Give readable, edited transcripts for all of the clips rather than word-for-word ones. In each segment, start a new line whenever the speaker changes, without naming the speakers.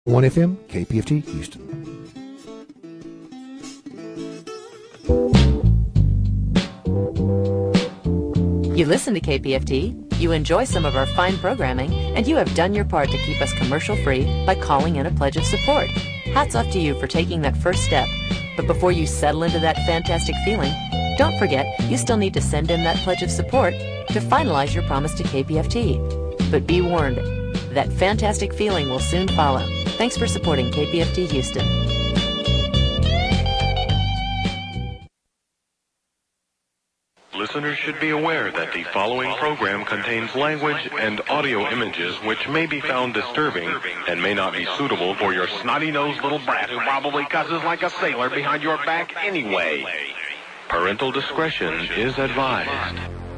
1FM, KPFT, Houston.
You listen to KPFT, you enjoy some of our fine programming, and you have done your part to keep us commercial-free by calling in a pledge of support. Hats off to you for taking that first step. But before you settle into that fantastic feeling, don't forget you still need to send in that pledge of support to finalize your promise to KPFT. But be warned, that fantastic feeling will soon follow. Thanks for supporting KPFT Houston.
Listeners should be aware that the following program contains language and audio images which may be found disturbing and may not be suitable for your snotty-nosed little brat who probably cusses like a sailor behind your back anyway. Parental discretion is advised.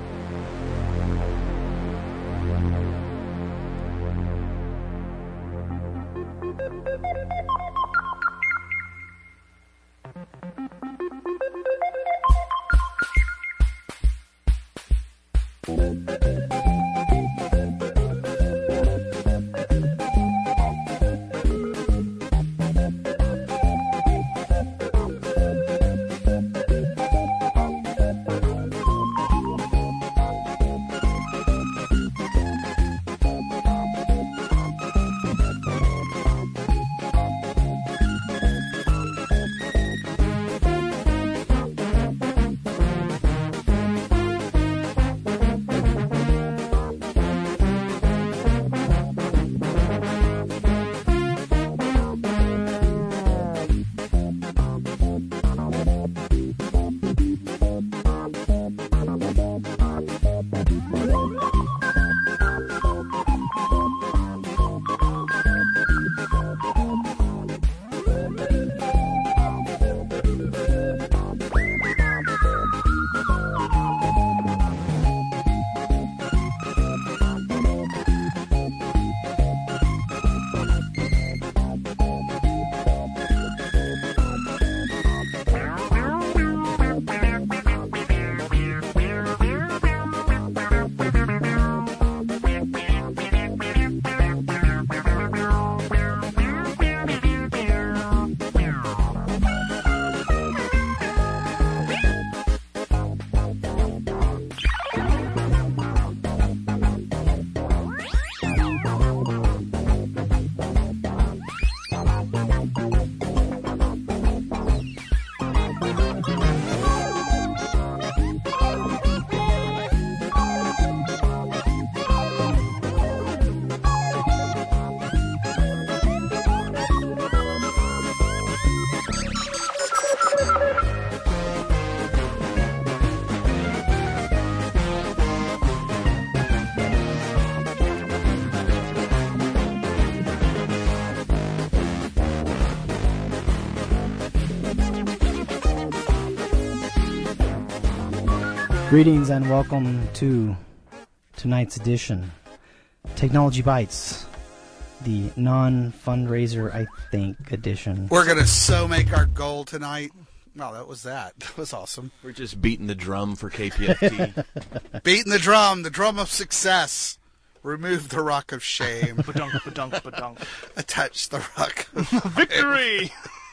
Greetings and welcome to tonight's edition, Technology Bites, the non-fundraiser, I think, edition.
We're going to so make our goal tonight. Wow, that was awesome.
We're just beating the drum for KPFT.
Beating the drum of success. Remove the rock of shame.
Badunk, badunk, badunk.
Attach the rock of
victory.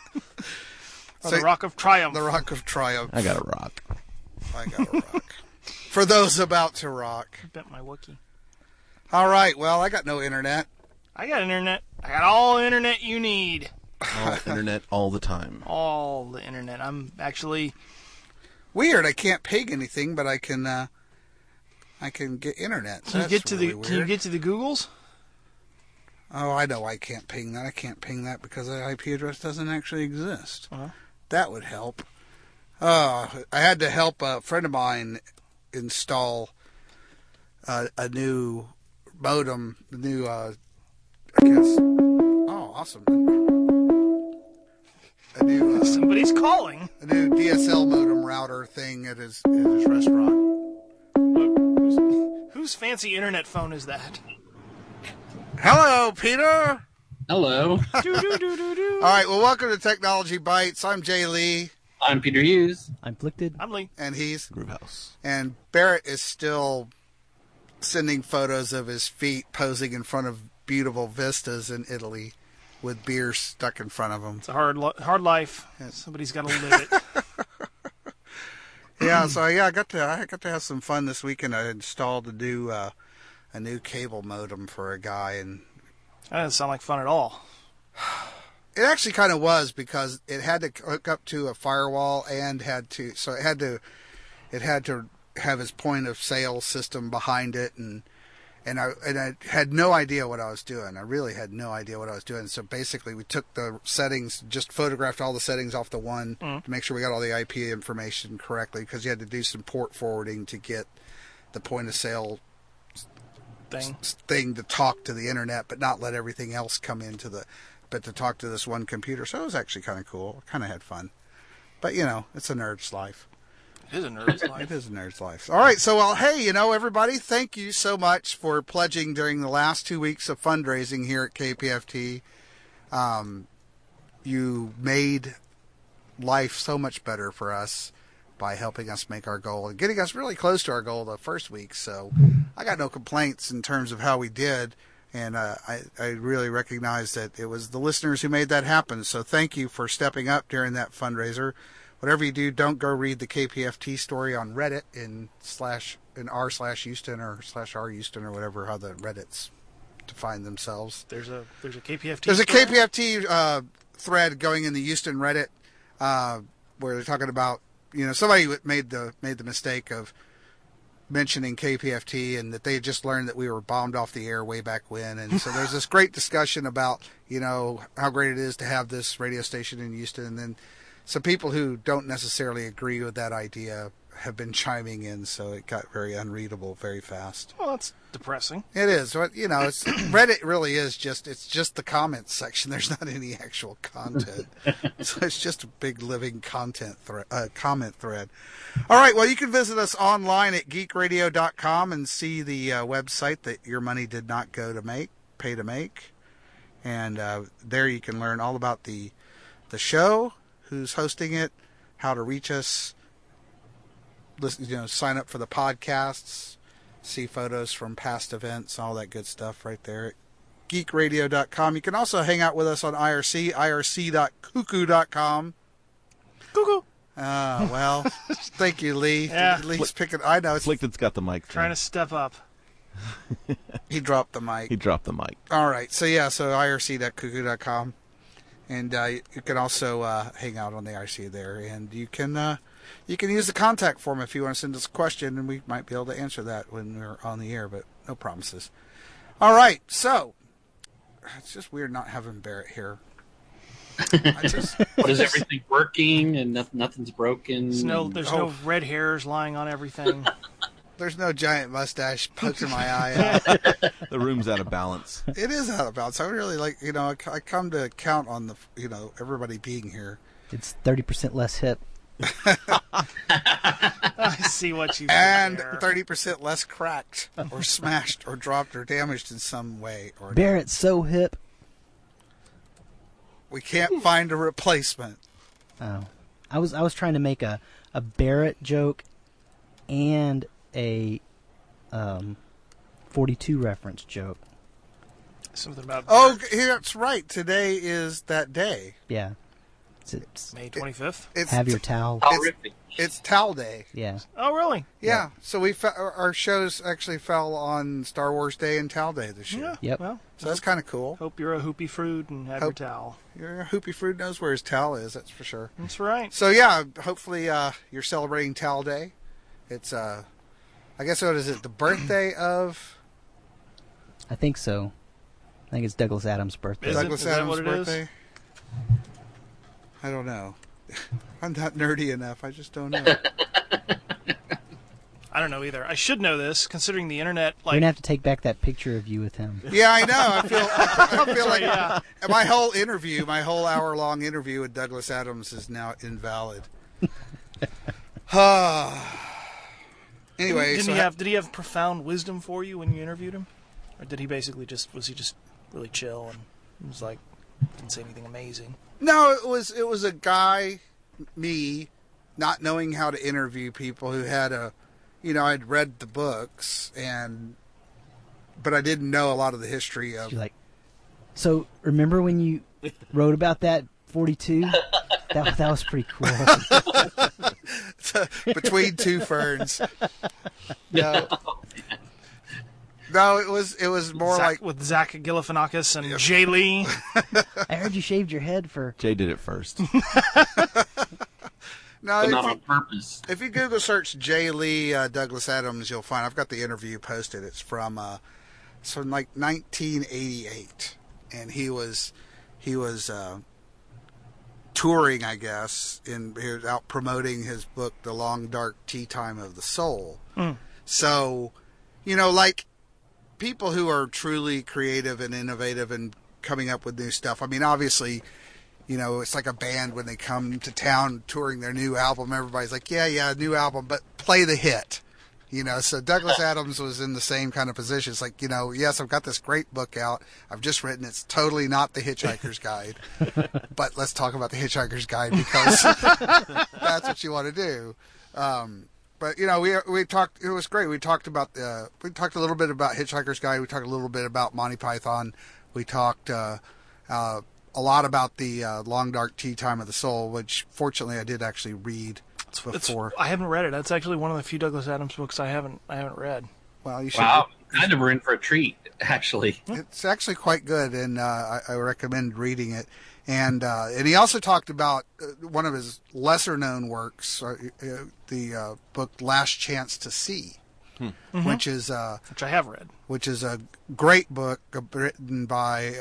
Or the rock of triumph.
The rock of triumph.
I got a rock.
For those about to rock.
I bet my Wookiee.
All right, well, I got no internet.
I got internet. I got all the internet you need.
All internet all the time.
All the internet. I'm actually...
Weird, I can't ping anything, but I can get internet. So
Can you get to the Googles?
Oh, I know I can't ping that. I can't ping that because the IP address doesn't actually exist.
Uh-huh.
That would help. I had to help a friend of mine install a new modem, I guess. Oh, awesome. A new
Somebody's calling.
A new DSL modem router thing at his restaurant.
Whose fancy internet phone is that?
Hello, Peter.
Hello.
All right, well, welcome to Technology Bites. I'm Jay Lee.
I'm Peter Hughes.
I'm Plicted.
I'm Lee.
And he's
Groovehouse.
And Barrett is still sending photos of his feet posing in front of beautiful vistas in Italy. with beer stuck in front of them.
It's a hard life. Somebody's got to live it.
Yeah, so I got to have some fun this weekend. I installed a new cable modem for a guy, and
That doesn't sound like fun at all.
it actually kind of was, because it had to hook up to a firewall and it had to have its point of sale system behind it, and I had no idea what I was doing. I really had no idea what I was doing. So basically, we took the settings, just photographed all the settings off the one to make sure we got all the IP information correctly, because you had to do some port forwarding to get the point of sale thing to talk to the internet, but not let everything else come but to talk to this one computer. So it was actually kind of cool. I kind of had fun. But, it's a nerd's life.
It is a nerd's life.
It is a nerd's life. All right, so, hey, everybody, thank you so much for pledging during the last 2 weeks of fundraising here at KPFT. You made life so much better for us by helping us make our goal and getting us really close to our goal the first week. So I got no complaints in terms of how we did, and I really recognize that it was the listeners who made that happen. So thank you for stepping up during that fundraiser. Whatever you do, don't go read the KPFT story on Reddit in r/Houston or /r/Houston or whatever, how the Reddits define themselves.
There's a KPFT.
There's a
story?
KPFT thread going in the Houston Reddit where they're talking about, somebody made the mistake of mentioning KPFT and that they had just learned that we were bombed off the air way back when. And so there's this great discussion about, how great it is to have this radio station in Houston. And then some people who don't necessarily agree with that idea have been chiming in, so it got very unreadable very fast.
Well, that's depressing.
It is. But, it's Reddit really is just the comments section. There's not any actual content. So it's just a big living comment thread. All right, well, you can visit us online at geekradio.com and see the website that your money did not pay to make. And there you can learn all about the show, who's hosting it, how to reach us, listen, sign up for the podcasts, see photos from past events, all that good stuff right there at geekradio.com. You can also hang out with us on IRC, irc.cuckoo.com.
Cuckoo.
Well, thank you, Lee.
Yeah.
Lee's picking. I know.
Slick that's got the mic.
Trying to step up.
He dropped the mic. All right. So irc.cuckoo.com. And you can also hang out on the IRC there, and you can use the contact form if you want to send us a question, and we might be able to answer that when we're on the air, but no promises. All right, so it's just weird not having Barrett here.
Is everything working and nothing's broken?
There's no red hairs lying on everything.
There's no giant mustache poking my eye out.
The room's out of balance.
It is out of balance. I really I come to count on the, everybody being here.
It's 30% less hip.
I see what you did
And
there.
30% less cracked or smashed or dropped or damaged in some way or another.
Barrett's so hip.
We can't find a replacement.
Oh, I was trying to make a Barrett joke and a 42 reference joke.
Something about
That's right. Today is that day.
Yeah. It's
May 25th.
have your towel.
It's Towel Day.
Yeah.
Oh, really?
Yeah. So our shows actually fell on Star Wars Day and Towel Day this year.
Yeah.
Yep.
Well,
So that's kind of cool.
hope you're a hoopy fruit and have your towel.
Your Hoopy Fruit knows where his towel is. That's for sure.
That's right.
So yeah, hopefully you're celebrating Towel Day. It's I guess what is it? The birthday of
I think so. I think it's Douglas Adams' birthday.
Is it?
Douglas
Is that
Adams'
what it
birthday. I don't know. I'm not nerdy enough. I just don't know.
I don't know either. I should know this, considering the internet.
We're gonna have to take back that picture of you with him.
Yeah, I know. I feel like
yeah.
my whole hour-long interview with Douglas Adams is now invalid. Anyway,
Did he have profound wisdom for you when you interviewed him, or did he basically was he just really chill and was like didn't say anything amazing?
No, it was a guy, me, not knowing how to interview people who had I'd read the books but I didn't know a lot of the history of.
You're like, so remember when you wrote about that 42. That was pretty cool.
Between two ferns. No, it was more like
with Zach Galifianakis and Jay Lee.
I heard you shaved your head for.
Jay did it first.
no.
But not on purpose.
If you Google search Jay Lee, Douglas Adams, you'll find. I've got the interview posted. It's from like 1988, and he was touring, I guess, he was out promoting his book, The Long Dark Tea Time of the Soul. So, like people who are truly creative and innovative and coming up with new stuff. I mean, obviously, it's like a band when they come to town touring their new album. Everybody's like, yeah, new album, but play the hit. So Douglas Adams was in the same kind of position. It's like, yes, I've got this great book out. I've just written. It's totally not The Hitchhiker's Guide. But let's talk about The Hitchhiker's Guide because that's what you want to do. But, we talked, it was great. We talked a little bit about Hitchhiker's Guide. We talked a little bit about Monty Python. We talked a lot about the Long Dark Tea Time of the Soul, which fortunately I did actually read before.
I haven't read it. That's actually one of the few Douglas Adams books I haven't read.
Well, you should.
Wow, kind of we're in for a treat, actually.
It's actually quite good, and I recommend reading it. And he also talked about one of his lesser-known works, the book Last Chance to See, which is
which I have read.
Which is a great book written by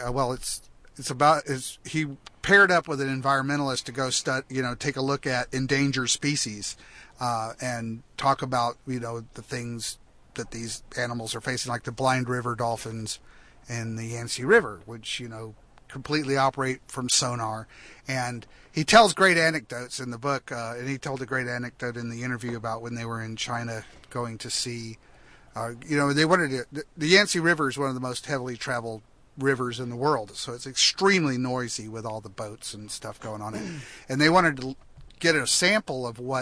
he paired up with an environmentalist to go take a look at endangered species, and talk about, the things that these animals are facing, like the blind river dolphins and the Yangtze River, which, completely operate from sonar. And he tells great anecdotes in the book, and he told a great anecdote in the interview about when they were in China going to see, they wanted to, the Yangtze River is one of the most heavily traveled rivers in the world, so it's extremely noisy with all the boats and stuff going on it. And they wanted to get a sample of what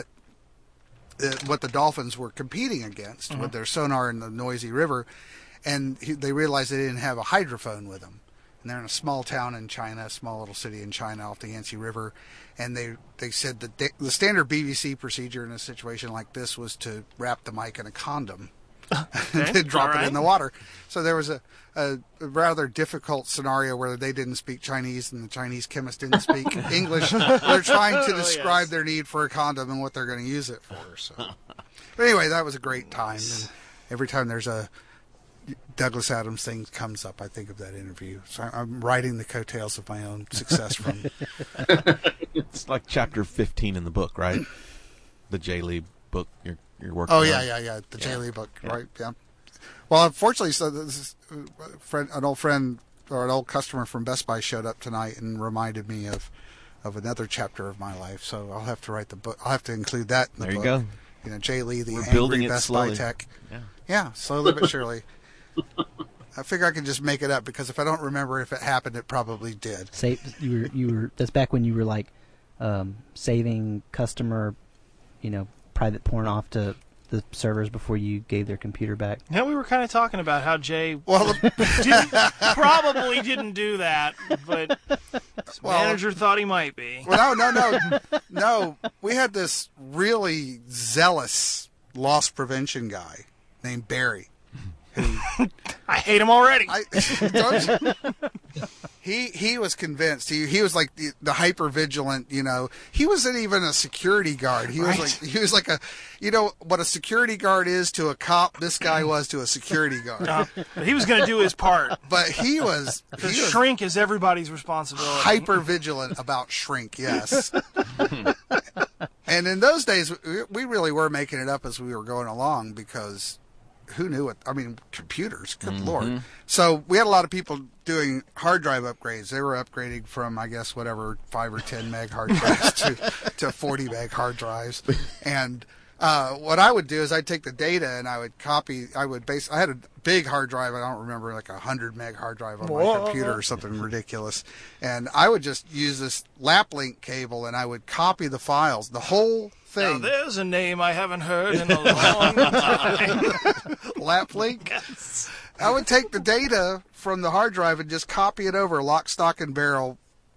the dolphins were competing against with their sonar in the noisy river, and they realized they didn't have a hydrophone with them. And they're in a small town in China, a small little city in China off the Yangtze River, and they said that the standard BBC procedure in a situation like this was to wrap the mic in a condom and then drop it in the water. So there was a rather difficult scenario where they didn't speak Chinese and the Chinese chemist didn't speak English. They're trying to describe their need for a condom and what they're going to use it for. So, but anyway, that was a great time. And every time there's a Douglas Adams thing comes up, I think of that interview. So I'm riding the coattails of my own success from.
It's like chapter 15 in the book, right? The Jay Lee book you're working
on.
on.
Yeah. The Jay Lee book, right? Yeah. Well, unfortunately, so this is an old friend or an old customer from Best Buy showed up tonight and reminded me of another chapter of my life. So I'll have to write the book. I'll have to include that in the book.
There you
go. Jay Lee, the
We're
angry
building it
Best
slowly.
Buy tech.
Yeah,
slowly but surely. I figure I can just make it up because if I don't remember if it happened, it probably did.
You were. That's back when you were like saving customer, private porn off to the servers before you gave their computer back.
Yeah, we were kind of talking about how Jay probably didn't do that, but his manager thought he might be.
Well, no. We had this really zealous loss prevention guy named Barry.
I hate him already.
He was convinced. He was like the hyper vigilant. He wasn't even a security guard. He was like a, what a security guard is to a cop. This guy was to a security guard.
But he was going to do his part.
But he was
shrink is everybody's responsibility.
Hyper vigilant about shrink. Yes. And in those days, we really were making it up as we were going along because. Who knew it? I mean, computers, good Lord. So we had a lot of people doing hard drive upgrades. They were upgrading from, I guess, 5 or 10 meg hard drives to 40 meg hard drives. And what I would do is I'd take the data and I would copy, I had a big hard drive, I don't remember, like 100 meg hard drive on my computer or something ridiculous. And I would just use this lap link cable and I would copy the files, the whole thing.
Now there's a name I haven't heard in a long time.
Lap link? I would take the data from the hard drive and just copy it over lock, stock, and barrel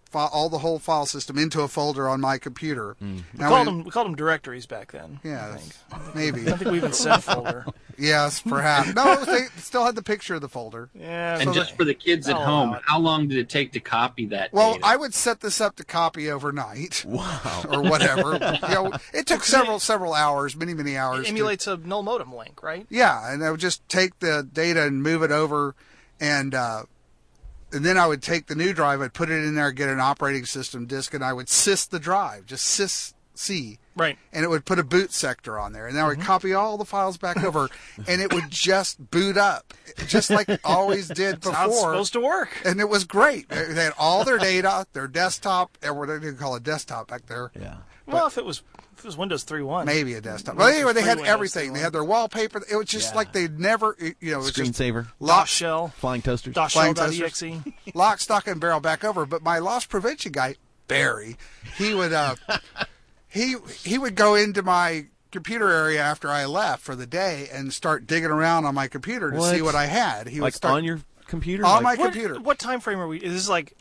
all the whole file system into a folder on my computer.
We called them directories back then.
Yeah,
I think.
maybe.
I think we even said folder.
Yes, perhaps. No, they still had the picture of the folder.
Yeah.
And just for the kids at home, how long did it take to copy that
Well,
data?
I would set this up to copy overnight.
Wow.
Or whatever. It took several hours, many hours.
It emulates a null modem link, right?
Yeah, and I would just take the data and move it over, and then I would take the new drive, I'd put it in there, get an operating system disk, and I would sys the drive, just sys-c.
Right.
And it would put a boot sector on there, and then I would copy all the files back over, and it would just boot up, just like it always did before.
That's how it's supposed to work.
And it was great. They had all their data, their desktop, or what they didn't call a desktop back there.
Yeah.
Well, if it was Windows 3.1.
Maybe a desktop. Well, anyway, they had
Windows
everything.
3.1.
They had their wallpaper. It was just like they'd never, it was just
Screensaver.
DOS shell.
Flying toasters.
Flying
DOSshell.exe.
lock, stock, and barrel back over. But my loss prevention guy, Barry, he would he would go into my computer area after I left for the day and start digging around on my computer to see what I had. He would
Like
start
on your computer?
on
Like-
my computer.
What time frame are we? Is this like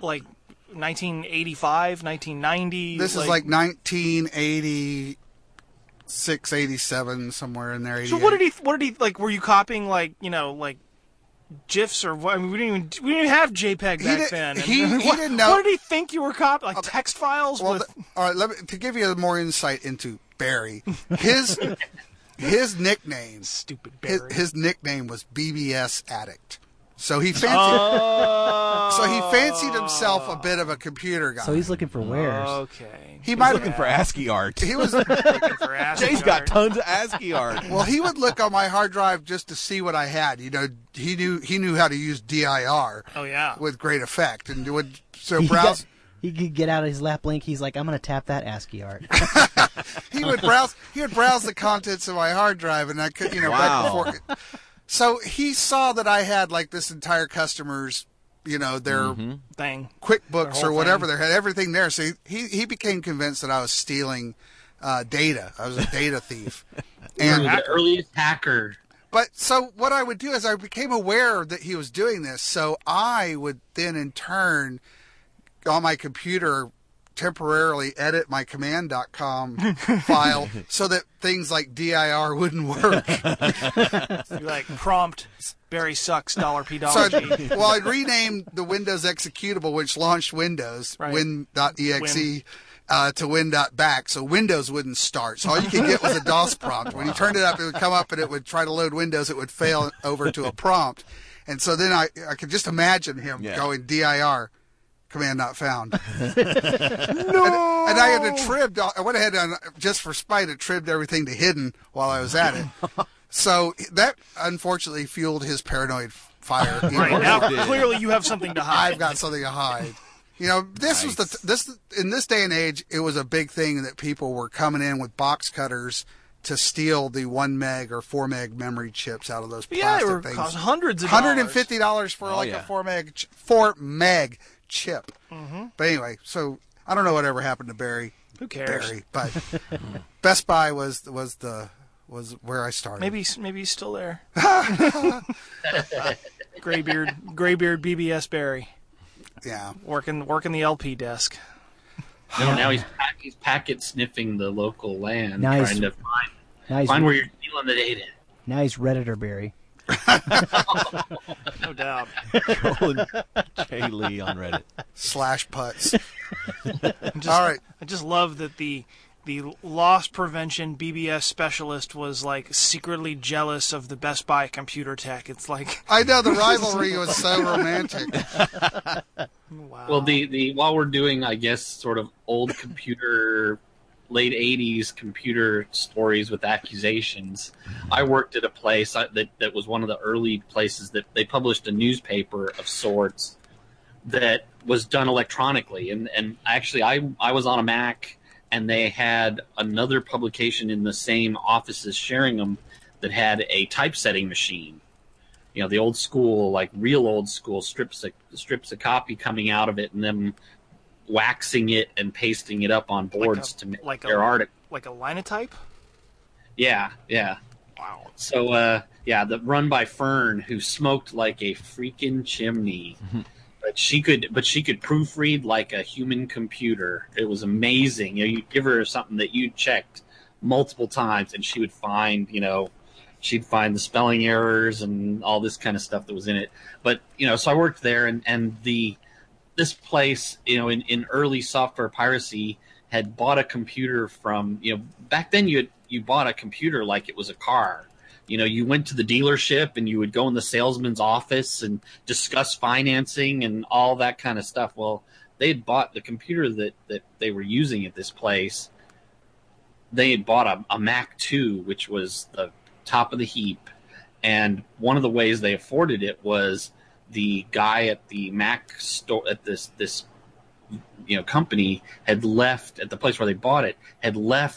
1985, 1990?
This is like 1986, 87, somewhere in there.
So
88.
what did he like? Were you copying like GIFs or what? I mean, we didn't even have JPEG back then.
He
And
didn't know.
What did he think you were copying? Like text files
Well,
with.
all right, to give you more insight into Barry, his nickname,
Stupid Barry.
his nickname was BBS Addict. So he fancied himself a bit of a computer guy.
So he's looking for wares.
Okay.
He might
Looking
have
for ASCII art.
He was
Looking for ASCII
Jay's got
art.
tons of ASCII art.
well. He would look on my hard drive just to see what I had. He knew how to use DIR
Oh yeah.
with great effect, and would
He
browse.
he could get out his lap link. He's like, I'm going to tap that ASCII art.
He would browse the contents of my hard drive, and I could, back
Wow.
and forth. So he saw that I had like this entire customer's, their
Thing.
QuickBooks
Their whole
or whatever.
thing.
They had everything there. So he became convinced that I was stealing data. I was a data thief.
You were
And
the earliest hacker.
but so what I would do is I became aware that he was doing this. So I would then in turn on my computer temporarily edit my command.com file so that things like DIR wouldn't work.
You like prompt Barry sucks
So
$P.
I'd rename the Windows executable, which launched Windows,
Right.
win.exe, to win.back, so Windows wouldn't start. So all you could get was a DOS prompt. When you turned it up, it would come up and it would try to load Windows. It would fail over to a prompt. And so then I could just imagine him going DIR, command not found. No! And I had to I went ahead and, just for spite, it tribbed everything to hidden while I was at it. So that unfortunately fueled his paranoid fire.
Right now, clearly you have something to hide.
I've got something to hide. This was in this day and age, it was a big thing that people were coming in with box cutters to steal the 1 meg or 4 meg memory chips out of those plastic
Yeah, they were
things.
cost hundreds of dollars.
$150 for a 4 meg chip.
Mm-hmm.
But anyway, so I don't know whatever happened to Barry.
Who cares?
Barry, but Best Buy was where I started.
Maybe he's still there. Graybeard BBS Barry
Yeah.
working the LP desk.
No, now he's packet sniffing the local land,
Now he's-
trying to
Now he's,
find where you're stealing the data.
now he's Redditor Barry.
No doubt.
Trolling Jay Lee on Reddit.
/putts. All right.
I just love that the loss prevention BBS specialist was like secretly jealous of the Best Buy computer tech. It's like,
I know the rivalry was so romantic.
wow.
Well, the while we're doing, I guess, sort of old computer, late 80s computer stories with accusations, I worked at a place that was one of the early places that they published a newspaper of sorts that was done electronically. And actually, I was on a Mac, and they had another publication in the same office as Sheringham that had a typesetting machine. The old school, like real old school, strips a copy coming out of it and then waxing it and pasting it up on boards to make their article.
Like a linotype?
Yeah.
Wow.
So, the run by Fern, who smoked like a freaking chimney. But she could proofread like a human computer. It was amazing. You'd give her something that you checked multiple times, and she would find, she'd find the spelling errors and all this kind of stuff that was in it. But so I worked there, and this place, in early software piracy, had bought a computer from, back then you bought a computer like it was a car. You went to the dealership and you would go in the salesman's office and discuss financing and all that kind of stuff. Well, they had bought the computer that they were using at this place. They had bought a Mac 2, which was the top of the heap. And one of the ways they afforded it was the guy at the Mac store at this company had left at the place where they bought it, had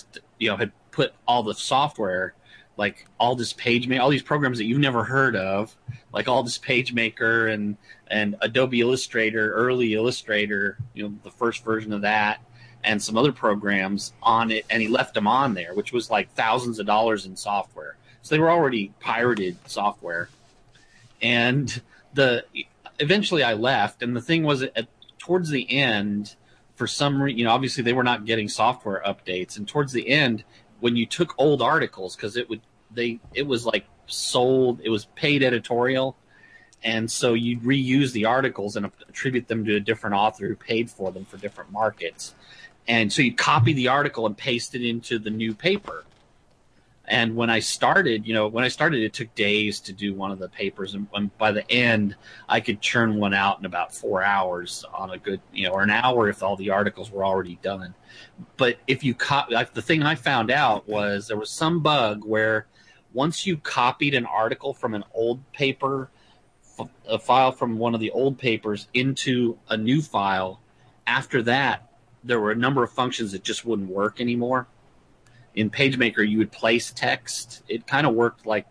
put all the software, like Aldus PageMaker, all these programs that you've never heard of, like Aldus PageMaker and Adobe Illustrator, early Illustrator, the first version of that, and some other programs on it, and he left them on there, which was like thousands of dollars in software. So they were already pirated software. And eventually I left, and the thing was towards the end, for some reason, obviously they were not getting software updates, and towards the end, when you took old articles, because it was like sold, it was paid editorial, and so you'd reuse the articles and attribute them to a different author who paid for them for different markets. And so you'd copy the article and paste it into the new paper. And when I started, it took days to do one of the papers, and by the end, I could churn one out in about 4 hours on a good, or an hour if all the articles were already done. But if you the thing I found out was there was some bug where once you copied an article from an old paper, a file from one of the old papers into a new file, after that, there were a number of functions that just wouldn't work anymore. In PageMaker, you would place text. It kind of worked like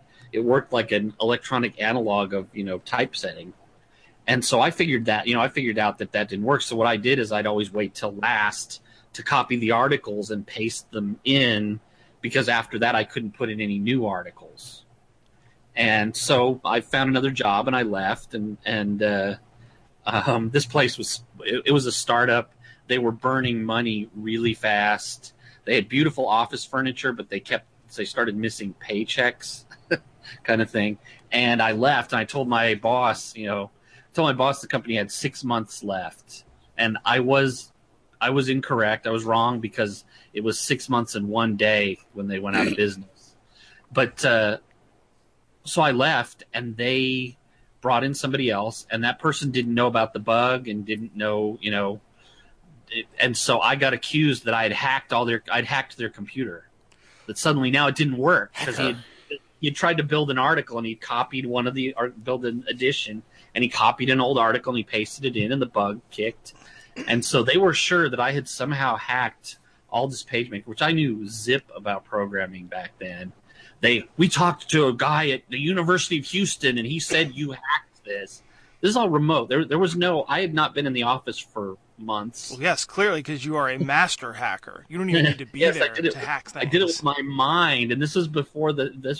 an electronic analog of, typesetting. And so I figured out that didn't work. So what I did is I'd always wait till last to copy the articles and paste them in, because after that I couldn't put in any new articles. And so I found another job and I left, and this place was a startup. They were burning money really fast. They had beautiful office furniture, but they started missing paychecks kind of thing. And I left, and I told my boss, the company had 6 months left. And I was incorrect. I was wrong, because it was 6 months and 1 day when they went out of business. But so I left, and they brought in somebody else, and that person didn't know about the bug and didn't know, and so I got accused that I'd hacked their computer. That suddenly now it didn't work, because he had tried to build an article, and he copied build an edition, and he copied an old article and he pasted it in, and the bug kicked. And so they were sure that I had somehow hacked Aldus PageMaker, which I knew zip about programming back then. We talked to a guy at the University of Houston, and he said you hacked this. This is all remote. There was I had not been in the office for months.
Well, yes, clearly, because you are a master hacker. You don't even need to be there to hack things.
I did it with my mind, and this was before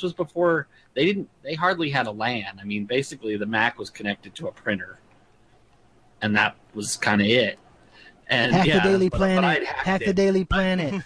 they hardly had a LAN. I mean, basically the Mac was connected to a printer, and that was kind of it. And
hack the Daily Planet. Hack the Daily Planet.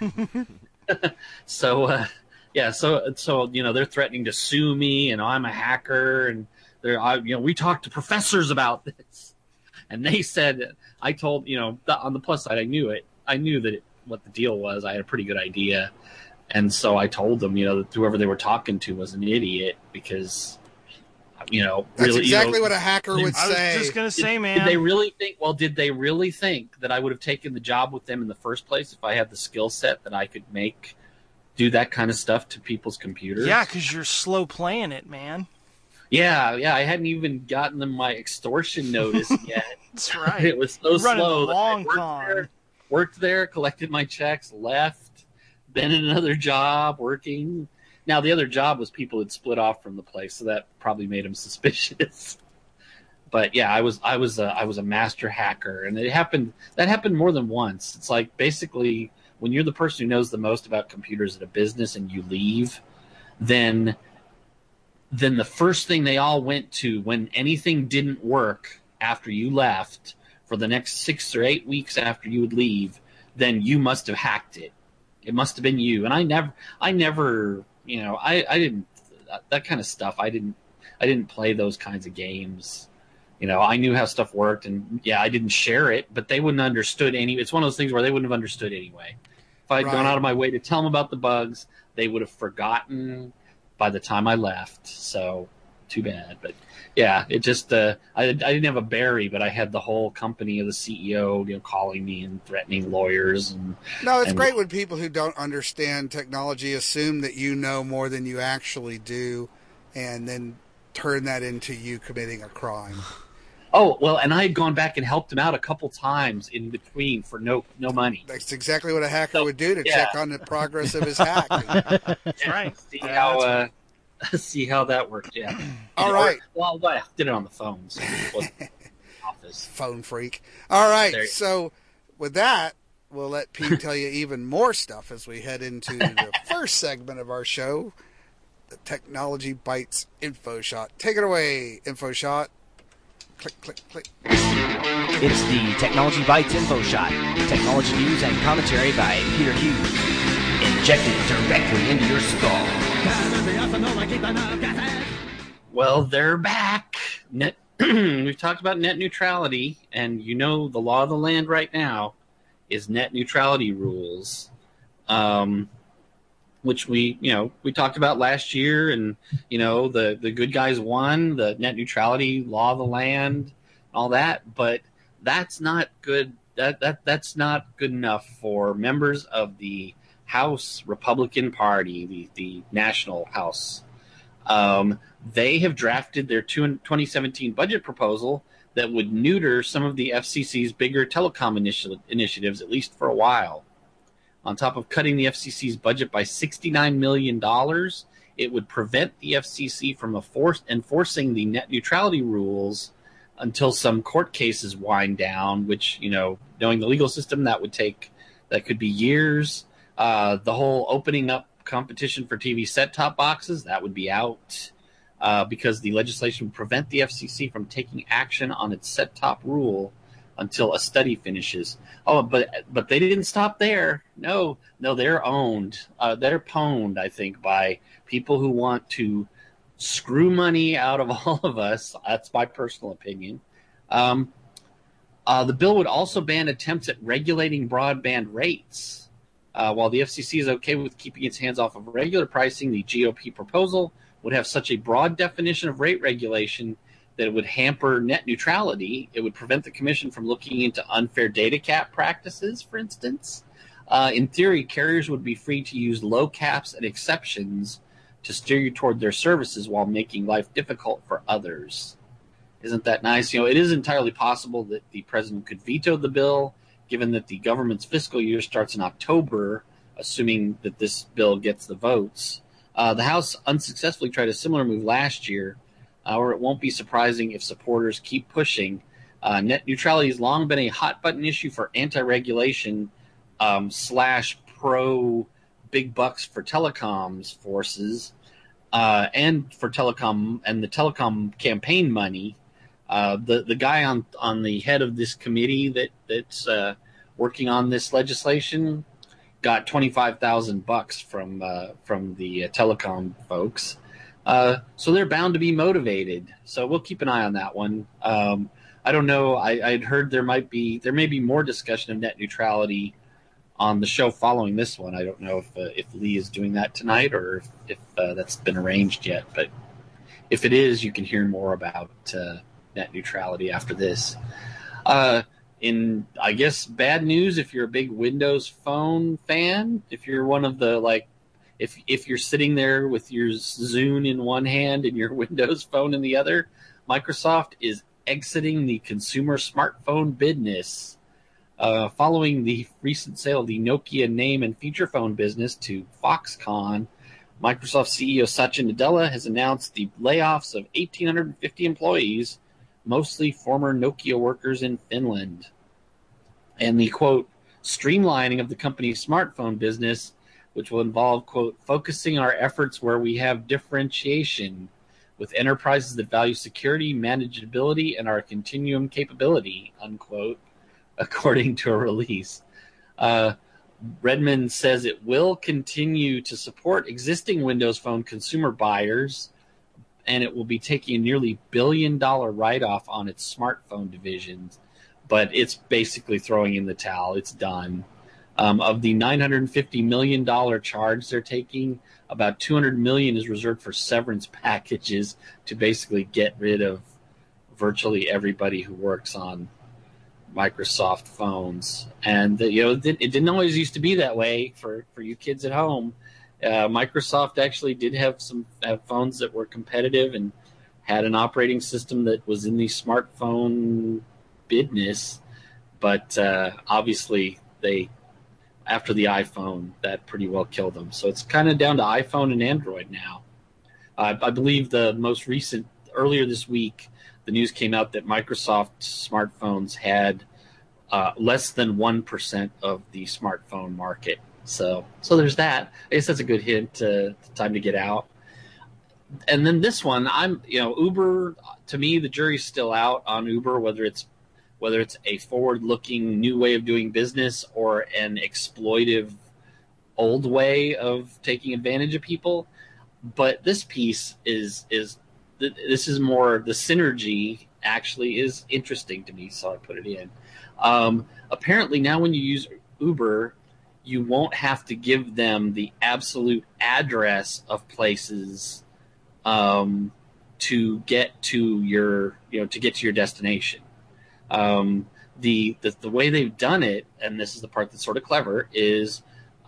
So they're threatening to sue me, and I'm a hacker, and we talked to professors about this, and they said, I told, on the plus side, I knew it. I knew what the deal was. I had a pretty good idea. And so I told them, that whoever they were talking to was an idiot, because,
that's exactly what a hacker would say.
I was just going to say, man.
Did they really think that I would have taken the job with them in the first place if I had the skill set that I could do that kind of stuff to people's computers?
Yeah, because you're slow playing it, man.
Yeah, I hadn't even gotten them my extortion notice yet.
That's right.
It was so slow.
Long con.
Worked there, collected my checks, left, been in another job, working. Now, the other job was people had split off from the place, so that probably made them suspicious. But yeah, I was a master hacker, and that happened more than once. It's like, basically, when you're the person who knows the most about computers at a business and you leave, then the first thing they all went to when anything didn't work after you left for the next 6 or 8 weeks after you would leave, then you must have hacked it. It must have been you. And I never, I didn't, that kind of stuff. I didn't play those kinds of games. I knew how stuff worked, and I didn't share it, but they wouldn't have understood it's one of those things where they wouldn't have understood anyway. If I'd gone out of my way to tell them about the bugs, they would have forgotten by the time I left. So too bad. But yeah, it just, I didn't have a Barry, but I had the whole company of the CEO, calling me and threatening lawyers.
No, it's great when people who don't understand technology assume that you know more than you actually do, and then turn that into you committing a crime.
Oh, well, and I had gone back and helped him out a couple times in between for no money.
That's exactly what a hacker would do to check on the progress of his hack.
That's right.
See how that worked, yeah.
All right.
Well, I did it on the phone, so it wasn't office.
Phone freak. All right, so with that, we'll let Pete tell you even more stuff as we head into the first segment of our show, the Technology Bites Info Shot. Take it away, Info Shot. Click, click, click.
It's the Technology Bites Info Shot. Technology news and commentary by Peter Hughes. Injected directly into your skull.
Well, they're back. We've talked about net neutrality, and the law of the land right now is net neutrality rules, which we talked about last year, and the good guys won the net neutrality law of the land, all that, but that's not good. That's not good enough for members of the House Republican Party, the National House. They have drafted their 2017 budget proposal that would neuter some of the FCC's bigger telecom initiatives, at least for a while. On top of cutting the FCC's budget by $69 million, it would prevent the FCC from enforcing the net neutrality rules until some court cases wind down, which, knowing the legal system, that could be years. The whole opening up competition for TV set-top boxes, that would be out because the legislation would prevent the FCC from taking action on its set-top rule until a study finishes. Oh, but they didn't stop there. No, they're owned. They're pwned, I think, by people who want to screw money out of all of us. That's my personal opinion. The bill would also ban attempts at regulating broadband rates. While the FCC is okay with keeping its hands off of regular pricing, the GOP proposal would have such a broad definition of rate regulation that it would hamper net neutrality. It would prevent the commission from looking into unfair data cap practices, for instance. In theory, carriers would be free to use low caps and exceptions to steer you toward their services while making life difficult for others. Isn't that nice? It is entirely possible that the president could veto the bill, given that the government's fiscal year starts in October, assuming that this bill gets the votes. The House unsuccessfully tried a similar move last year, or it won't be surprising if supporters keep pushing. Net neutrality has long been a hot-button issue for anti-regulation / pro big bucks for telecoms forces and for telecom and the telecom campaign money. The guy on the head of this committee that's working on this legislation got $25,000 from the telecom folks. So they're bound to be motivated. So we'll keep an eye on that one. I don't know. I'd heard there may be more discussion of net neutrality on the show following this one. I don't know if Lee is doing that tonight or if that's been arranged yet. But if it is, you can hear more about net neutrality after this. In, I guess, bad news, if you're a big Windows Phone fan, if you're one of the, if you're sitting there with your Zune in one hand and your Windows Phone in the other, Microsoft is exiting the consumer smartphone business. Following the recent sale of the Nokia name and feature phone business to Foxconn, Microsoft CEO Satya Nadella has announced the layoffs of 1,850 employees, mostly former Nokia workers in Finland. And the, quote, streamlining of the company's smartphone business, which will involve, quote, focusing our efforts where we have differentiation, with enterprises that value security, manageability, and our continuum capability, unquote, according to a release. Redmond says it will continue to support existing Windows Phone consumer buyers, and it will be taking a nearly $1 billion write-off on its smartphone divisions, but it's basically throwing in the towel. It's done. Of the $950 million charge they're taking, about $200 million is reserved for severance packages to basically get rid of virtually everybody who works on Microsoft phones. And it didn't always used to be that way for you kids at home. Microsoft actually did have phones that were competitive and had an operating system that was in the smartphone business, but obviously after the iPhone, that pretty well killed them. So it's kind of down to iPhone and Android now. I believe the most recent, earlier this week, the news came out that Microsoft smartphones had less than 1% of the smartphone market. So there's that. I guess that's a good hint. Time to get out. And then this one, Uber. To me, the jury's still out on Uber, whether it's a forward-looking new way of doing business or an exploitive old way of taking advantage of people. But this piece is more, the synergy actually is interesting to me, so I put it in. Apparently now when you use Uber, you won't have to give them the absolute address of places to get to your destination. The way they've done it, and this is the part that's sort of clever, is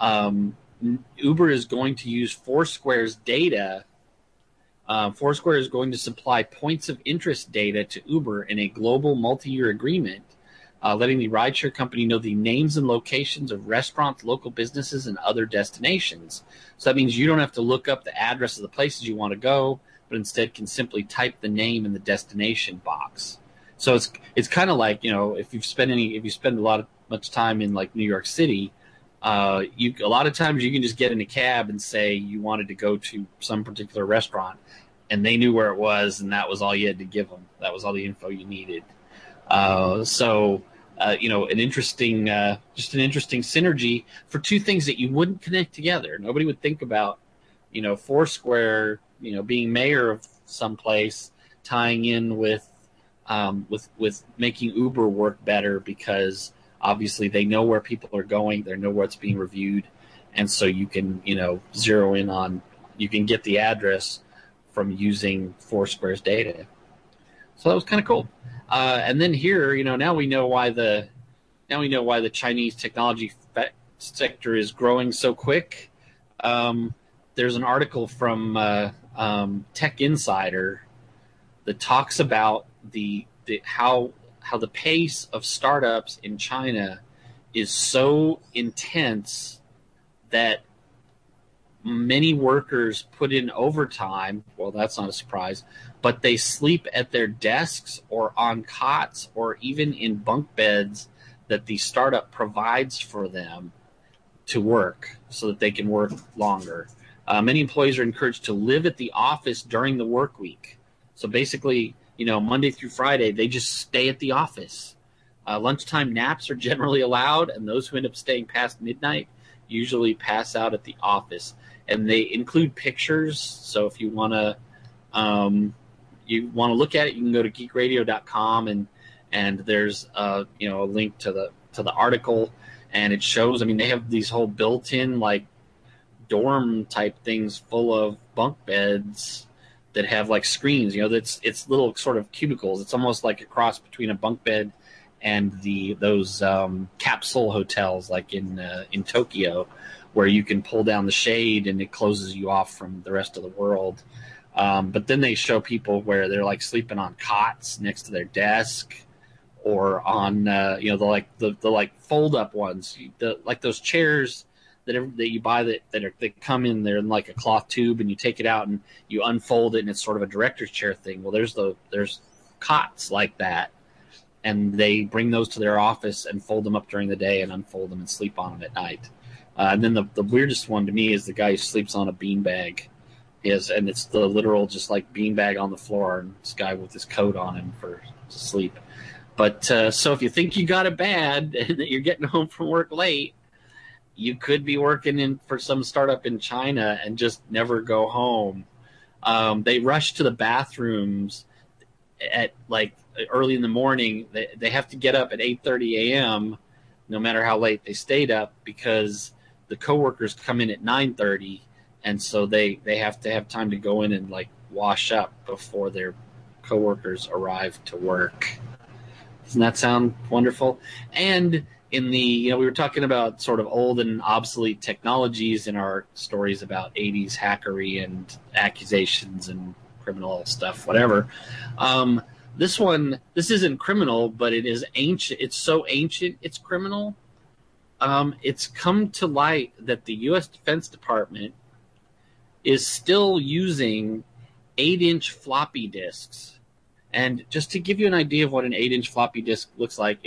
Uber is going to use Foursquare's data. Foursquare is going to supply points of interest data to Uber in a global multi-year agreement, letting the rideshare company know the names and locations of restaurants, local businesses, and other destinations. So that means you don't have to look up the address of the places you want to go, but instead can simply type the name in the destination box. So it's kind of like, if you spend much time in like New York City, a lot of times you can just get in a cab and say you wanted to go to some particular restaurant, and they knew where it was, and that was all you had to give them. That was all the info you needed. An interesting synergy for two things that you wouldn't connect together. Nobody would think about, Foursquare, being mayor of some place, tying in with making Uber work better, because obviously they know where people are going, they know what's being reviewed, and so you can zero in on, you can get the address from using Foursquare's data. So that was kind of cool. And then here, now we know why the Chinese technology sector is growing so quick. There's an article from Tech Insider that talks about how the pace of startups in China is so intense that many workers put in overtime. Well, that's not a surprise, but they sleep at their desks or on cots or even in bunk beds that the startup provides for them to work so that they can work longer. Many employees are encouraged to live at the office during the work week. So basically, Monday through Friday, they just stay at the office. Lunchtime naps are generally allowed, and those who end up staying past midnight usually pass out at the office. And they include pictures, so if you want to look at it, you can go to geekradio.com and there's a link to the article, and it shows. They have these whole built-in like dorm type things full of bunk beds that have like screens. It's little sort of cubicles. It's almost like a cross between a bunk bed and those capsule hotels like in Tokyo, where you can pull down the shade and it closes you off from the rest of the world. But then they show people where they're like sleeping on cots next to their desk, or on the fold up ones, like those chairs that you buy that come in there in like a cloth tube, and you take it out and you unfold it, and it's sort of a director's chair thing. Well, there's cots like that, and they bring those to their office and fold them up during the day and unfold them and sleep on them at night. And then the weirdest one to me is the guy who sleeps on a beanbag Yes, and it's the literal just like beanbag on the floor and this guy with his coat on him for sleep. But so if you think you got it bad and that you're getting home from work late, you could be working for some startup in China and just never go home. They rush to the bathrooms at like early in the morning. They have to get up at 8:30 a.m. no matter how late they stayed up, because the coworkers come in at 9:30. And so they have to have time to go in and like wash up before their coworkers arrive to work. Doesn't that sound wonderful? And in the, we were talking about sort of old and obsolete technologies in our stories about 80s hackery and accusations and criminal stuff, whatever. This isn't criminal, but it is ancient. It's so ancient, it's criminal. It's come to light that the U.S. Defense Department is still using 8-inch floppy disks. And just to give you an idea of what an 8-inch floppy disk looks like,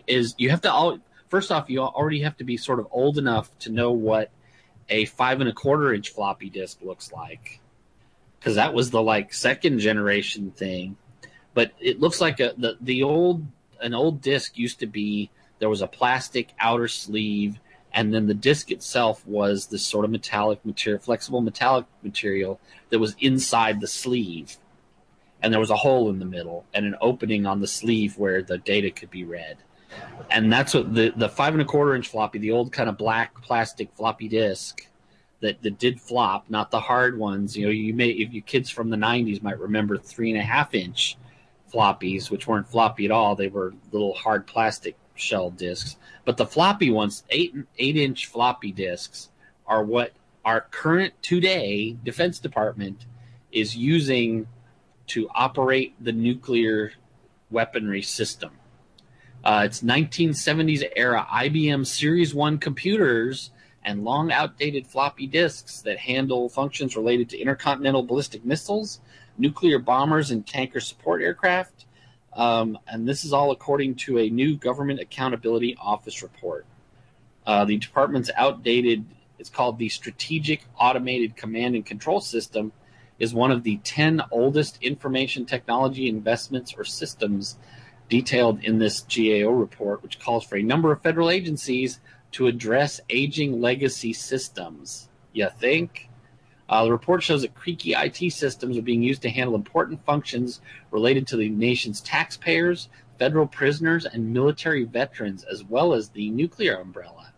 first off, you already have to be sort of old enough to know what a 5 1/4-inch floppy disk looks like, because that was the like second generation thing. But it looks like an old disk used to be, there was a plastic outer sleeve, and then the disc itself was this sort of flexible metallic material that was inside the sleeve. And there was a hole in the middle and an opening on the sleeve where the data could be read. And that's what the 5 1/4-inch floppy, the old kind of black plastic floppy disk that did flop, not the hard ones. If you kids from the 90s might remember 3.5-inch floppies, which weren't floppy at all. They were little hard plastic shell discs. But the floppy ones, 8-inch floppy disks, are what our current today Defense Department is using to operate the nuclear weaponry system. It's 1970s era IBM Series 1 computers and long outdated floppy disks that handle functions related to intercontinental ballistic missiles, nuclear bombers, and tanker support aircraft. And this is all according to a new Government Accountability Office report. The department's it's called the Strategic Automated Command and Control System, is one of the 10 oldest information technology investments or systems detailed in this GAO report, which calls for a number of federal agencies to address aging legacy systems. You think? The report shows that creaky IT systems are being used to handle important functions related to the nation's taxpayers, federal prisoners, and military veterans, as well as the nuclear umbrella.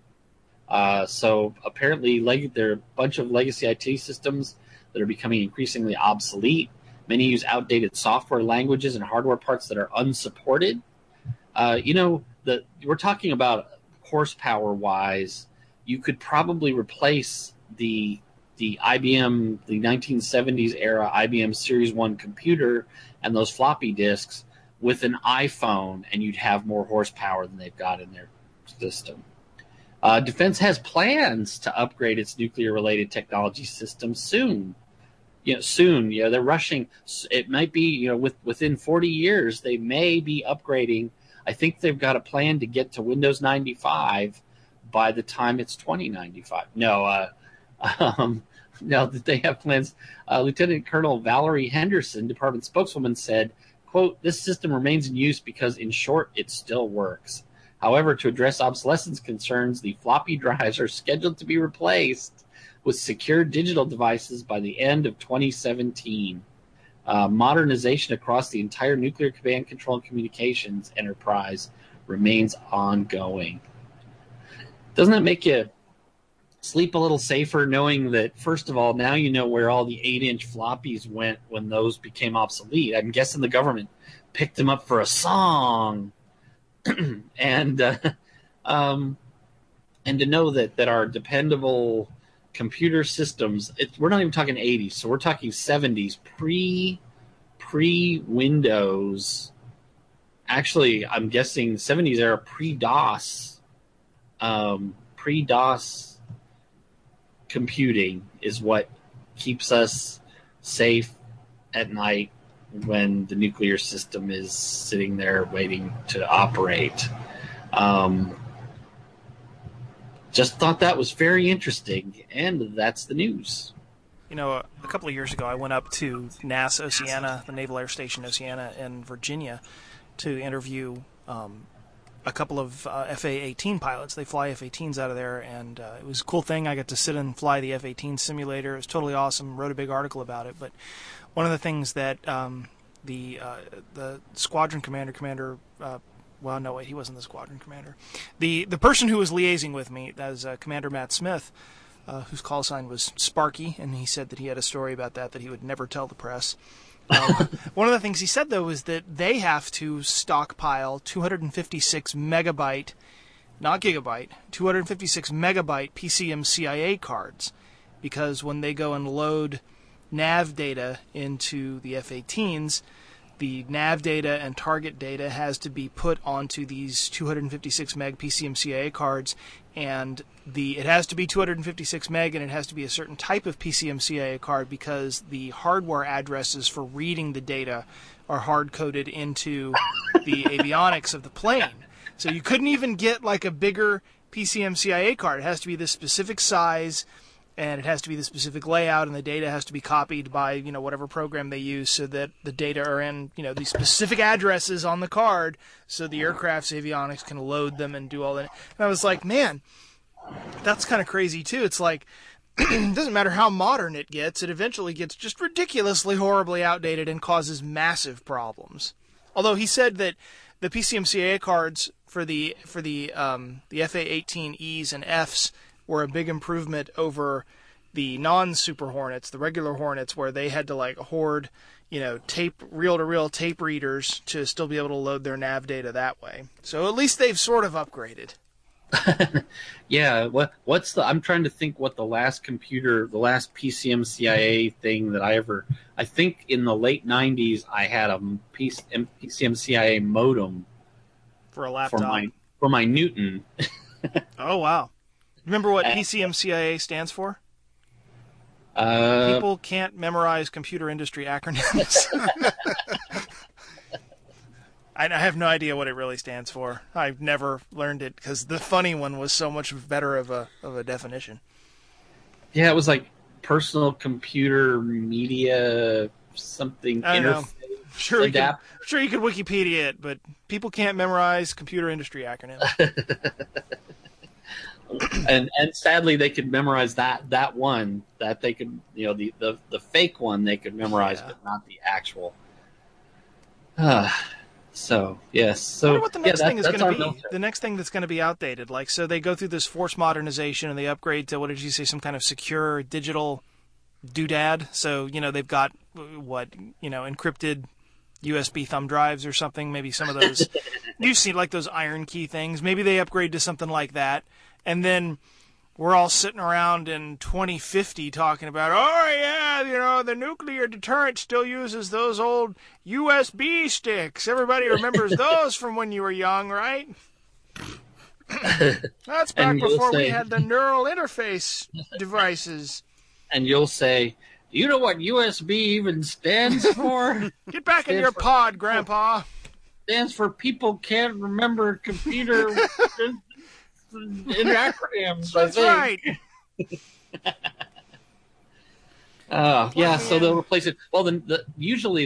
So apparently there are a bunch of legacy IT systems that are becoming increasingly obsolete. Many use outdated software languages and hardware parts that are unsupported. We're talking about horsepower-wise. You could probably replace the IBM, the 1970s era IBM Series 1 computer and those floppy disks with an iPhone, and you'd have more horsepower than they've got in their system. Defense has plans to upgrade its nuclear-related technology system soon. They're rushing. It might be, within 40 years, they may be upgrading. I think they've got a plan to get to Windows 95 by the time it's 2095. No, they have plans. Lieutenant Colonel Valerie Henderson, department spokeswoman, said, quote, "This system remains in use because, in short, it still works. However, to address obsolescence concerns, the floppy drives are scheduled to be replaced with secure digital devices by the end of 2017. Modernization across the entire nuclear command, control, and communications enterprise remains ongoing." Doesn't that make you sleep a little safer knowing that, first of all, now you know where all the 8-inch floppies went when those became obsolete? I'm guessing the government picked them up for a song. And to know that our dependable computer systems, we're not even talking 80s, so we're talking 70s, pre-Windows. Actually, I'm guessing 70s era pre-DOS. Pre-DOS computing is what keeps us safe at night when the nuclear system is sitting there waiting to operate. Just thought that was very interesting, and that's the news.
a couple of years ago, I went up to NAS Oceana, the Naval Air Station Oceana in Virginia, to interview a couple of FA-18 pilots. They fly F-18s out of there, and it was a cool thing. I got to sit and fly the F-18 simulator. It was totally awesome. Wrote a big article about it. But one of the things that the squadron commander, well, no, wait, he wasn't the squadron commander. The person who was liaising with me, that was Commander Matt Smith, whose call sign was Sparky, and he said that he had a story about that he would never tell the press. One of the things he said, though, was that they have to stockpile 256 megabyte, not gigabyte, 256 megabyte PCM-CIA cards, because when they go and load nav data into the F-18s, the nav data and target data has to be put onto these 256 meg PCM-CIA cards, and it has to be 256 meg, and it has to be a certain type of PCM-CIA card because the hardware addresses for reading the data are hard-coded into the avionics of the plane. So you couldn't even get like a bigger PCM-CIA card. It has to be this specific size, and it has to be the specific layout, and the data has to be copied by, whatever program they use so that the data are in, these specific addresses on the card so the aircraft's avionics can load them and do all that. And I was like, man, that's kind of crazy too. It's like, it doesn't matter how modern it gets eventually gets just ridiculously horribly outdated and causes massive problems. Although he said that the PCM-CIA cards for the FA-18Es and Fs were a big improvement over the non-Super Hornets, the regular Hornets, where they had to hoard, reel-to-reel tape readers to still be able to load their nav data that way. So at least they've sort of upgraded.
Yeah, I'm trying to think what the last PCM-CIA thing that I think in the late 90s I had a PCM-CIA modem
for a laptop.
For my Newton.
Oh, wow. Remember what PCM-CIA stands for? People can't memorize computer industry acronyms. I have no idea what it really stands for. I've never learned it because the funny one was so much better of a definition.
Yeah, it was like personal computer media something interface.
Sure, you could Wikipedia it, but people can't memorize computer industry acronyms.
and sadly, they could memorize that one. That they could, the fake one they could memorize, but not the actual. So yes. So
I wonder what the next thing is going to be. The next thing that's going to be outdated. So they go through this forced modernization and they upgrade to, what did you say, some kind of secure digital doodad. So they've got encrypted USB thumb drives or something. Maybe some of those. You've seen those iron key things. Maybe they upgrade to something like that, and then we're all sitting around in 2050 talking about, oh yeah, the nuclear deterrent still uses those old USB sticks. Everybody remembers those from when you were young, right? That's back before we had the neural interface devices.
And you'll say, do you know what USB even stands for?
Get back in your pod, Grandpa.
Stands for people can't remember computer in acronyms.
That's right.
Yeah, so they'll replace it. Well, then usually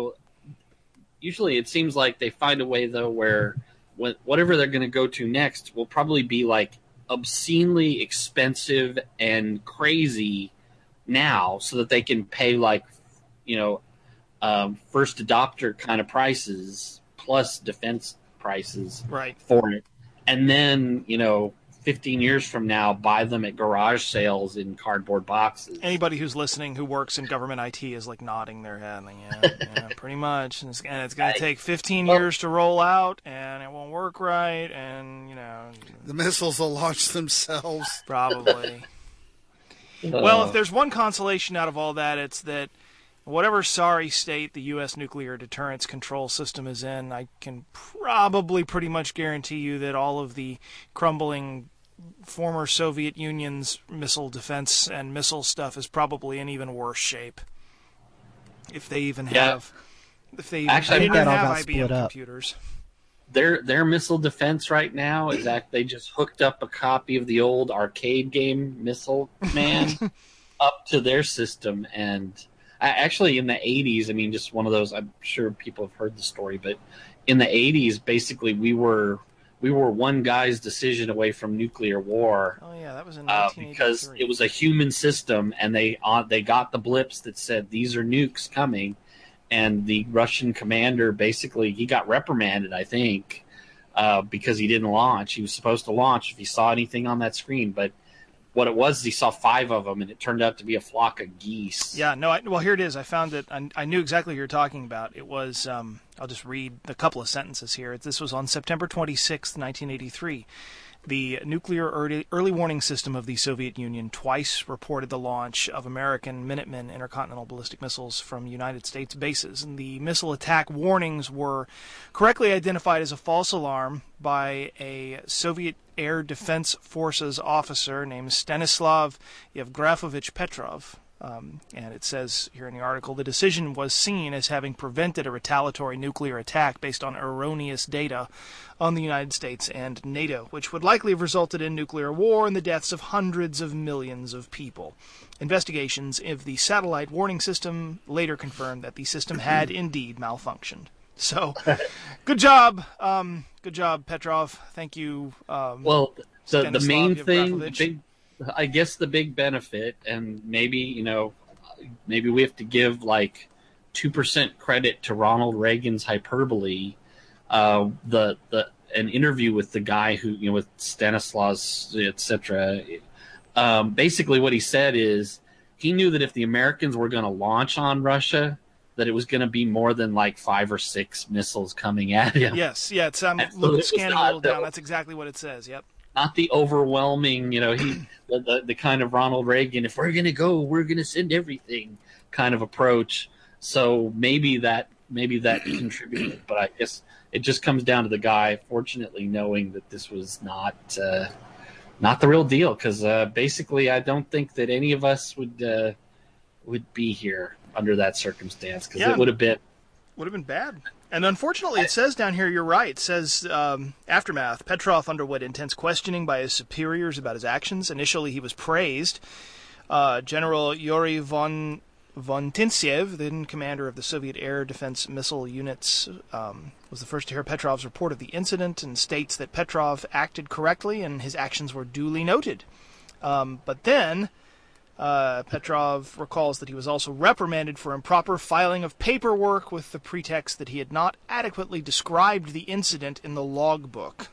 it seems like they find a way though where whatever they're going to go to next will probably be obscenely expensive and crazy now, so that they can pay first adopter kind of prices plus defense prices for it. And then, 15 years from now, buy them at garage sales in cardboard boxes.
Anybody who's listening who works in government IT is nodding their head. Yeah, pretty much. And it's going to take 15 years to roll out, and it won't work right, and,
the missiles will launch themselves.
Probably. Well, if there's one consolation out of all that, it's that whatever sorry state the U.S. nuclear deterrence control system is in, I can probably pretty much guarantee you that all of the crumbling former Soviet Union's missile defense and missile stuff is probably in even worse shape. If they even have,
actually, I think that all got split up.
Computers.
Their missile defense right now is that they just hooked up a copy of the old arcade game Missile Man. up to their system. And actually in the 80s, I mean, just one of those, I'm sure people have heard the story, but in the 80s, basically we were one guy's decision away from nuclear war.
Oh yeah, that was in 1983.
Because it was a human system, and they got the blips that said these are nukes coming, and the Russian commander basically he got reprimanded, I think, because he didn't launch. He was supposed to launch if he saw anything on that screen, but what it was, he saw 5 of them, and it turned out to be a flock of geese.
Yeah, no, well, here it is. I found it. I knew exactly what you're talking about. It was, I'll just read a couple of sentences here. This was on September 26th, 1983. The nuclear early warning system of the Soviet Union twice reported the launch of American Minuteman intercontinental ballistic missiles from United States bases. And the missile attack warnings were correctly identified as a false alarm by a Soviet Air Defense Forces officer named Stanislav Yevgrafovich Petrov. And it says here in the article, the decision was seen as having prevented a retaliatory nuclear attack based on erroneous data on the United States and NATO, which would likely have resulted in nuclear war and the deaths of hundreds of millions of people. Investigations of the satellite warning system later confirmed that the system had indeed malfunctioned. So, good job. Good job, Petrov. Thank you.
Well, the main thing, I guess the big benefit, and maybe we have to give like 2% credit to Ronald Reagan's hyperbole. An interview with the guy who with Stanislaus, etc. Basically, what he said is he knew that if the Americans were going to launch on Russia, that it was going to be more than like 5 or 6 missiles coming at him.
Yes, yeah. It's scanning a little down. That's exactly what it says. Yep.
Not the overwhelming, the kind of Ronald Reagan, if we're going to go, we're going to send everything kind of approach. So maybe that contributed, but I guess it just comes down to the guy, fortunately, knowing that this was not the real deal. Because basically, I don't think that any of us would be here under that circumstance, because it would have been
bad. And unfortunately, it says down here, you're right, it says, aftermath, Petrov underwent intense questioning by his superiors about his actions. Initially, he was praised. General Yuri von Tintsev, then commander of the Soviet Air Defense Missile Units, was the first to hear Petrov's report of the incident and states that Petrov acted correctly and his actions were duly noted. But then Petrov recalls that he was also reprimanded for improper filing of paperwork with the pretext that he had not adequately described the incident in the logbook.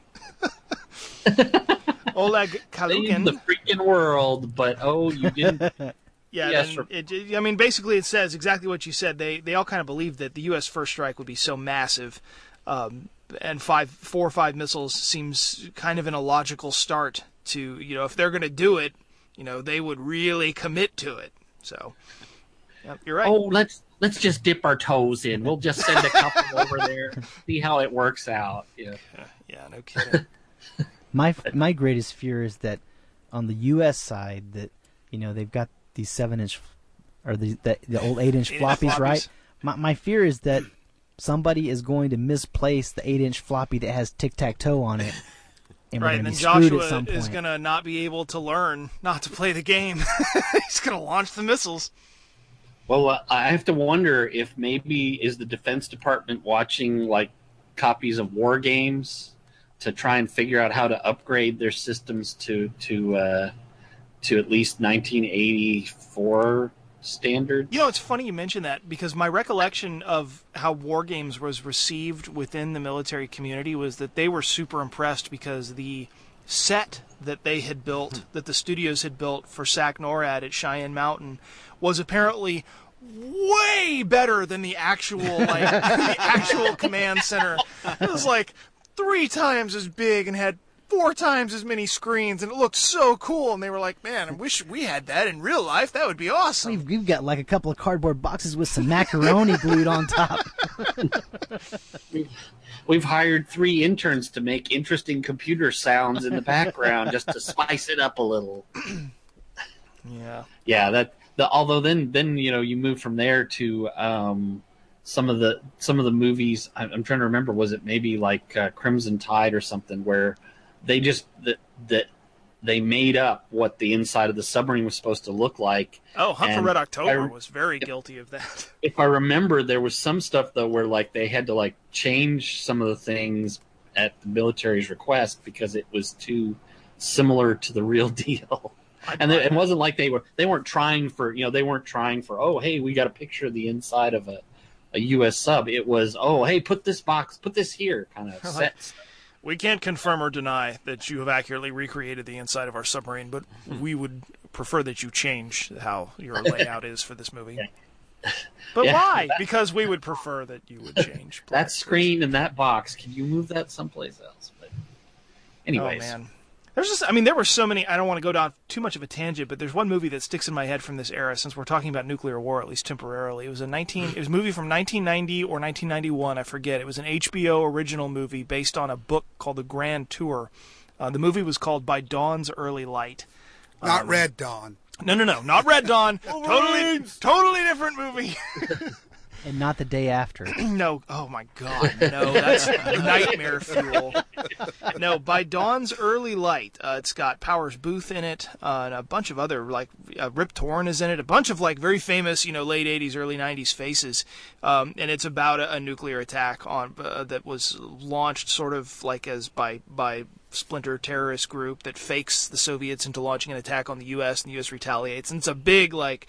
Oleg Kalugin.
The freaking world, but you didn't.
Yeah, basically it says exactly what you said. They all kind of believed that the U.S. first strike would be so massive, and 4 or 5 missiles seems kind of an illogical start to, if they're going to do it, they would really commit to it. So, yep, you're right.
Oh, let's just dip our toes in. We'll just send a couple over there, see how it works out. Yeah,
no kidding.
My greatest fear is that on the U.S. side that they've got these 7-inch or the old 8-inch floppies, right? My fear is that somebody is going to misplace the 8-inch floppy that has tic-tac-toe on it. And
right, and then Joshua is going to not be able to learn not to play the game. He's going to launch the missiles.
Well, I have to wonder if maybe is the Defense Department watching like copies of war games to try and figure out how to upgrade their systems to at least 1984 standards.
It's funny you mention that, because my recollection of how War Games was received within the military community was that they were super impressed because the set that they had built, that the studios had built for SAC-NORAD at Cheyenne Mountain, was apparently way better than the actual the actual command center. It was like 3 times as big and had 4 times as many screens, and it looked so cool. And they were like, "Man, I wish we had that in real life. That would be awesome."
We've got like a couple of cardboard boxes with some macaroni glued on top.
We've hired 3 interns to make interesting computer sounds in the background just to spice it up a little.
Yeah.
Although then you move from there to some of the movies. I'm trying to remember. Was it maybe like Crimson Tide or something where they just that they made up what the inside of the submarine was supposed to look like.
Oh, Hunt for
And
Red October was very guilty of that.
If I remember, there was some stuff though where like they had to like change some of the things at the military's request because it was too similar to the real deal. And it wasn't like they weren't trying for, oh, hey, we got a picture of the inside of a U.S. sub. It was, oh, hey, put this here kind of sets.
We can't confirm or deny that you have accurately recreated the inside of our submarine, but we would prefer that you change how your layout is for this movie. But why? Because we would prefer that you would change.
That screen and that box, can you move that someplace else? But anyways.
Oh, man. There were so many. I don't want to go down too much of a tangent, but there's one movie that sticks in my head from this era, since we're talking about nuclear war, at least temporarily. It was a movie from 1990 or 1991, I forget. It was an HBO original movie based on a book called The Grand Tour. The movie was called By Dawn's Early Light.
Not Red Dawn.
No, not Red Dawn. Totally different movie.
And not The Day After.
No, oh my God, no, that's nightmare fuel. No, By Dawn's Early Light. It's got Powers Booth in it, and a bunch of other, like, Rip Torn is in it, a bunch of, like, very famous, late 80s, early 90s faces, and it's about a nuclear attack on that was launched sort of like as by splinter terrorist group that fakes the Soviets into launching an attack on the U.S., and the U.S. retaliates, and it's a big, like,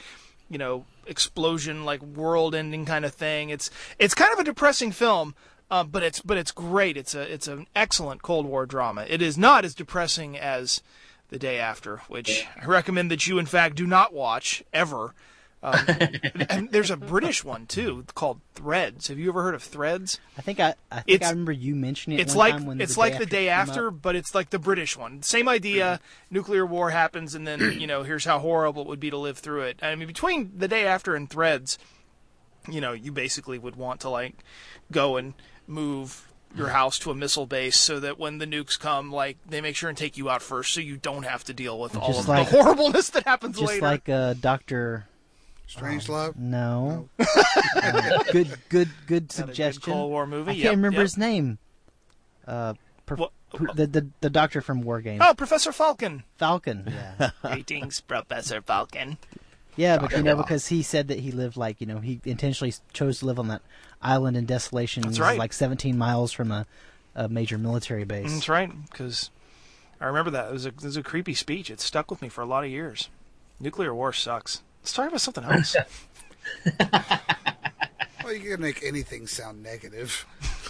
explosion, like world-ending kind of thing. It's kind of a depressing film, but it's great. It's an excellent Cold War drama. It is not as depressing as The Day After, which I recommend that you, in fact, do not watch ever. And there's a British one too called Threads. Have you ever heard of Threads?
I think I remember you mentioning it.
It's
one
like
time when
it's like The Day After, but it's like the British one. Same idea. Nuclear war happens, and then here's how horrible it would be to live through it. I mean, between The Day After and Threads, you basically would want to like go and move your house to a missile base so that when the nukes come, like, they make sure and take you out first, so you don't have to deal with all of the horribleness that happens later.
Just like Dr.
Strangelove?
No. Good suggestion.
Good Cold War movie.
I can't remember his name. The doctor from War Games.
Oh, Professor Falcon.
Falcon. Yeah.
Greetings, Professor Falcon.
Yeah, but because he said that he lived he intentionally chose to live on that island in desolation.
That's right.
Like 17 miles from a major military base.
That's right, because I remember that. It was a creepy speech. It stuck with me for a lot of years. Nuclear war sucks. Let's talk about something else.
Well, you can make anything sound negative.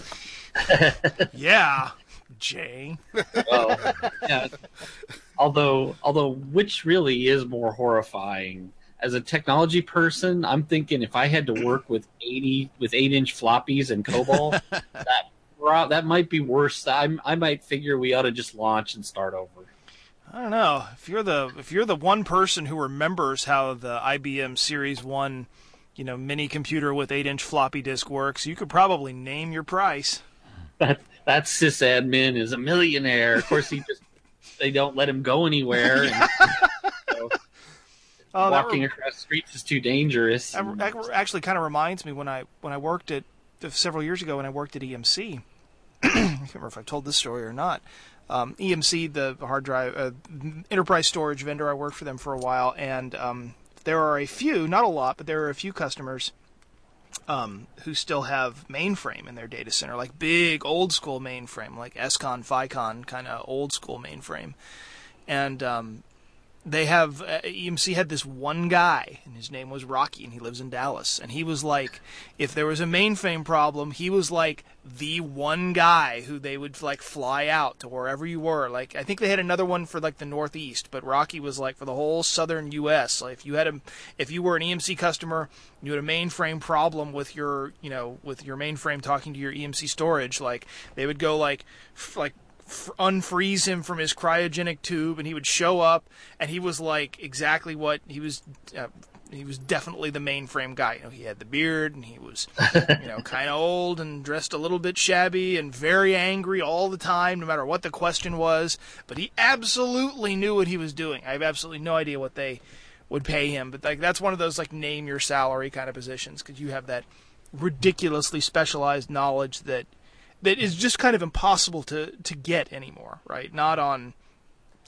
Yeah, Jay.
Well, yeah. Although, which really is more horrifying? As a technology person, I'm thinking if I had to work with 8-inch floppies and COBOL, that might be worse. I might figure we ought to just launch and start over.
I don't know. If you're the one person who remembers how the IBM Series 1, mini computer with 8-inch floppy disk works, you could probably name your price.
That sysadmin is a millionaire. Of course, they don't let him go anywhere. And, walking across streets is too dangerous.
That actually kind of reminds me when I worked at several years ago when I worked at EMC. I can't remember if I've told this story or not. EMC, the hard drive enterprise storage vendor, I worked for them for a while, and there are a few, not a lot, but there are a few customers who still have mainframe in their data center, like big old school mainframe, like SCON, FICON kind of old school mainframe. And they have EMC had this one guy, and his name was Rocky, and he lives in Dallas. And he was like, if there was a mainframe problem, he was like the one guy who they would like fly out to wherever you were. Like, I think they had another one for like the Northeast, but Rocky was like for the whole southern U.S. Like, if you were an EMC customer, you had a mainframe problem with your mainframe talking to your EMC storage, like they would go unfreeze him from his cryogenic tube, and he would show up, and he was like exactly what he was. He was definitely the mainframe guy. He had the beard, and he was, kind of old and dressed a little bit shabby and very angry all the time, no matter what the question was. But he absolutely knew what he was doing. I have absolutely no idea what they would pay him, but like that's one of those like name your salary kind of positions, because you have that ridiculously specialized knowledge that is just kind of impossible to get anymore, right? Not on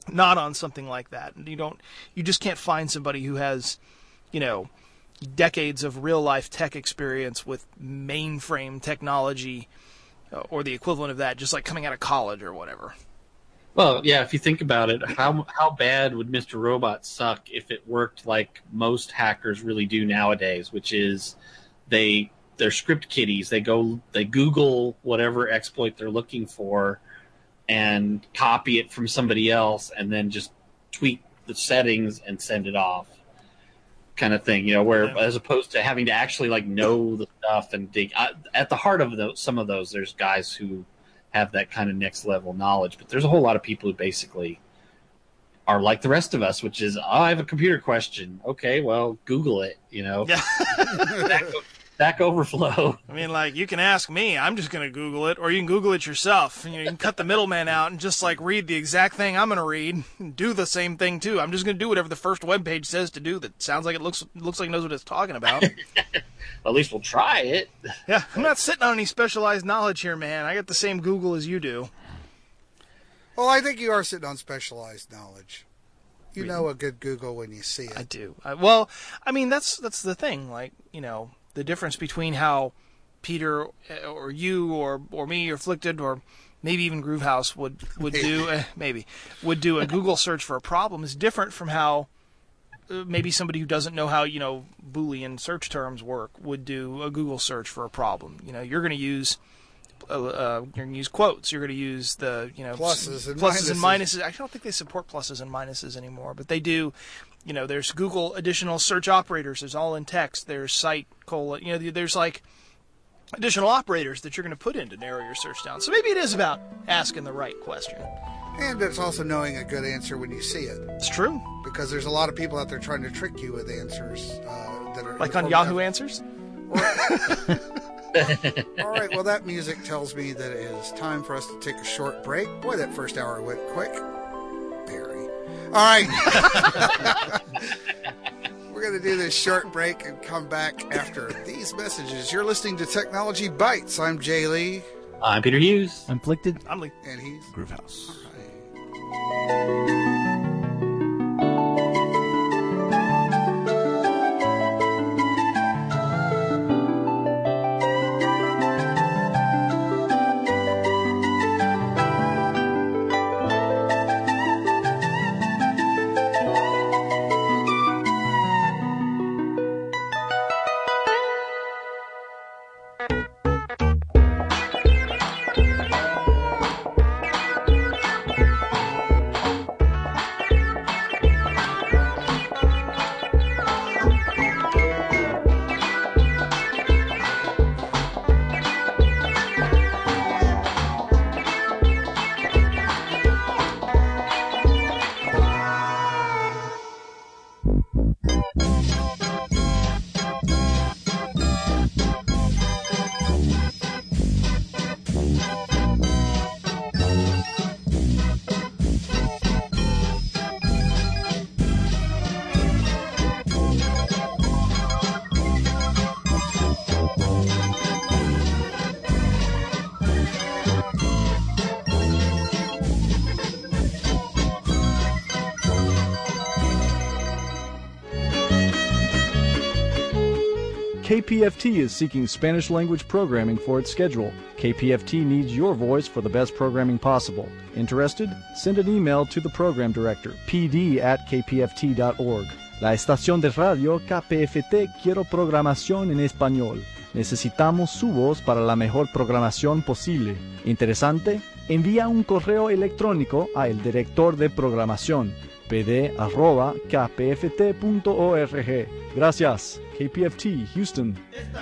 not on something like that. You just can't find somebody who has, decades of real life tech experience with mainframe technology or the equivalent of that, just like coming out of college or whatever.
Well, yeah, if you think about it, how bad would Mr. Robot suck if it worked like most hackers really do nowadays, which is they're script kiddies. They Google whatever exploit they're looking for and copy it from somebody else and then just tweak the settings and send it off, kind of thing, where as opposed to having to actually like know the stuff and dig. At the heart of some of those, there's guys who have that kind of next level knowledge, but there's a whole lot of people who basically are like the rest of us, which is, I have a computer question. Okay, well, Google it,
Yeah.
Stack Overflow.
I mean, like, you can ask me. I'm just going to Google it, or you can Google it yourself. You can cut the middleman out and just, like, read the exact thing I'm going to read and do the same thing, too. I'm just going to do whatever the first webpage says to do that sounds like it looks like it knows what it's talking about.
At least we'll try it.
Yeah, I'm not sitting on any specialized knowledge here, man. I got the same Google as you do.
Well, I think you are sitting on specialized knowledge. You know a good Google when you see it.
I do. Well, I mean, that's the thing. Like, the difference between how Peter or you or me or Afflicted or maybe even Groovehouse would do a Google search for a problem is different from how maybe somebody who doesn't know how Boolean search terms work would do a Google search for a problem. You're going to use quotes. You're going to use the
pluses and
minuses. I don't think they support pluses and minuses anymore, but they do. There's Google additional search operators. There's all in text. There's cite : there's like additional operators that you're going to put in to narrow your search down. So maybe it is about asking the right question.
And it's also knowing a good answer when you see it.
It's true.
Because there's a lot of people out there trying to trick you with answers that are
like on Yahoo Answers.
All right, well, that music tells me that it is time for us to take a short break. Boy, that first hour went quick. Barry. All right. We're going to do this short break and come back after these messages. You're listening to Technology Bites. I'm Jay Lee.
I'm Peter Hughes.
I'm Afflicted.
I'm Lee.
And he's
Groovehouse.
All right.
KPFT is seeking Spanish language programming for its schedule. KPFT needs your voice for the best programming possible. Interested? Send an email to the program director, pd@kpft.org. La estación de radio KPFT quiere programación en español. Necesitamos su voz para la mejor programación posible. ¿Interesante? Envía un correo electrónico a el director de programación, pd@kpft.org. Gracias. KPFT, Houston.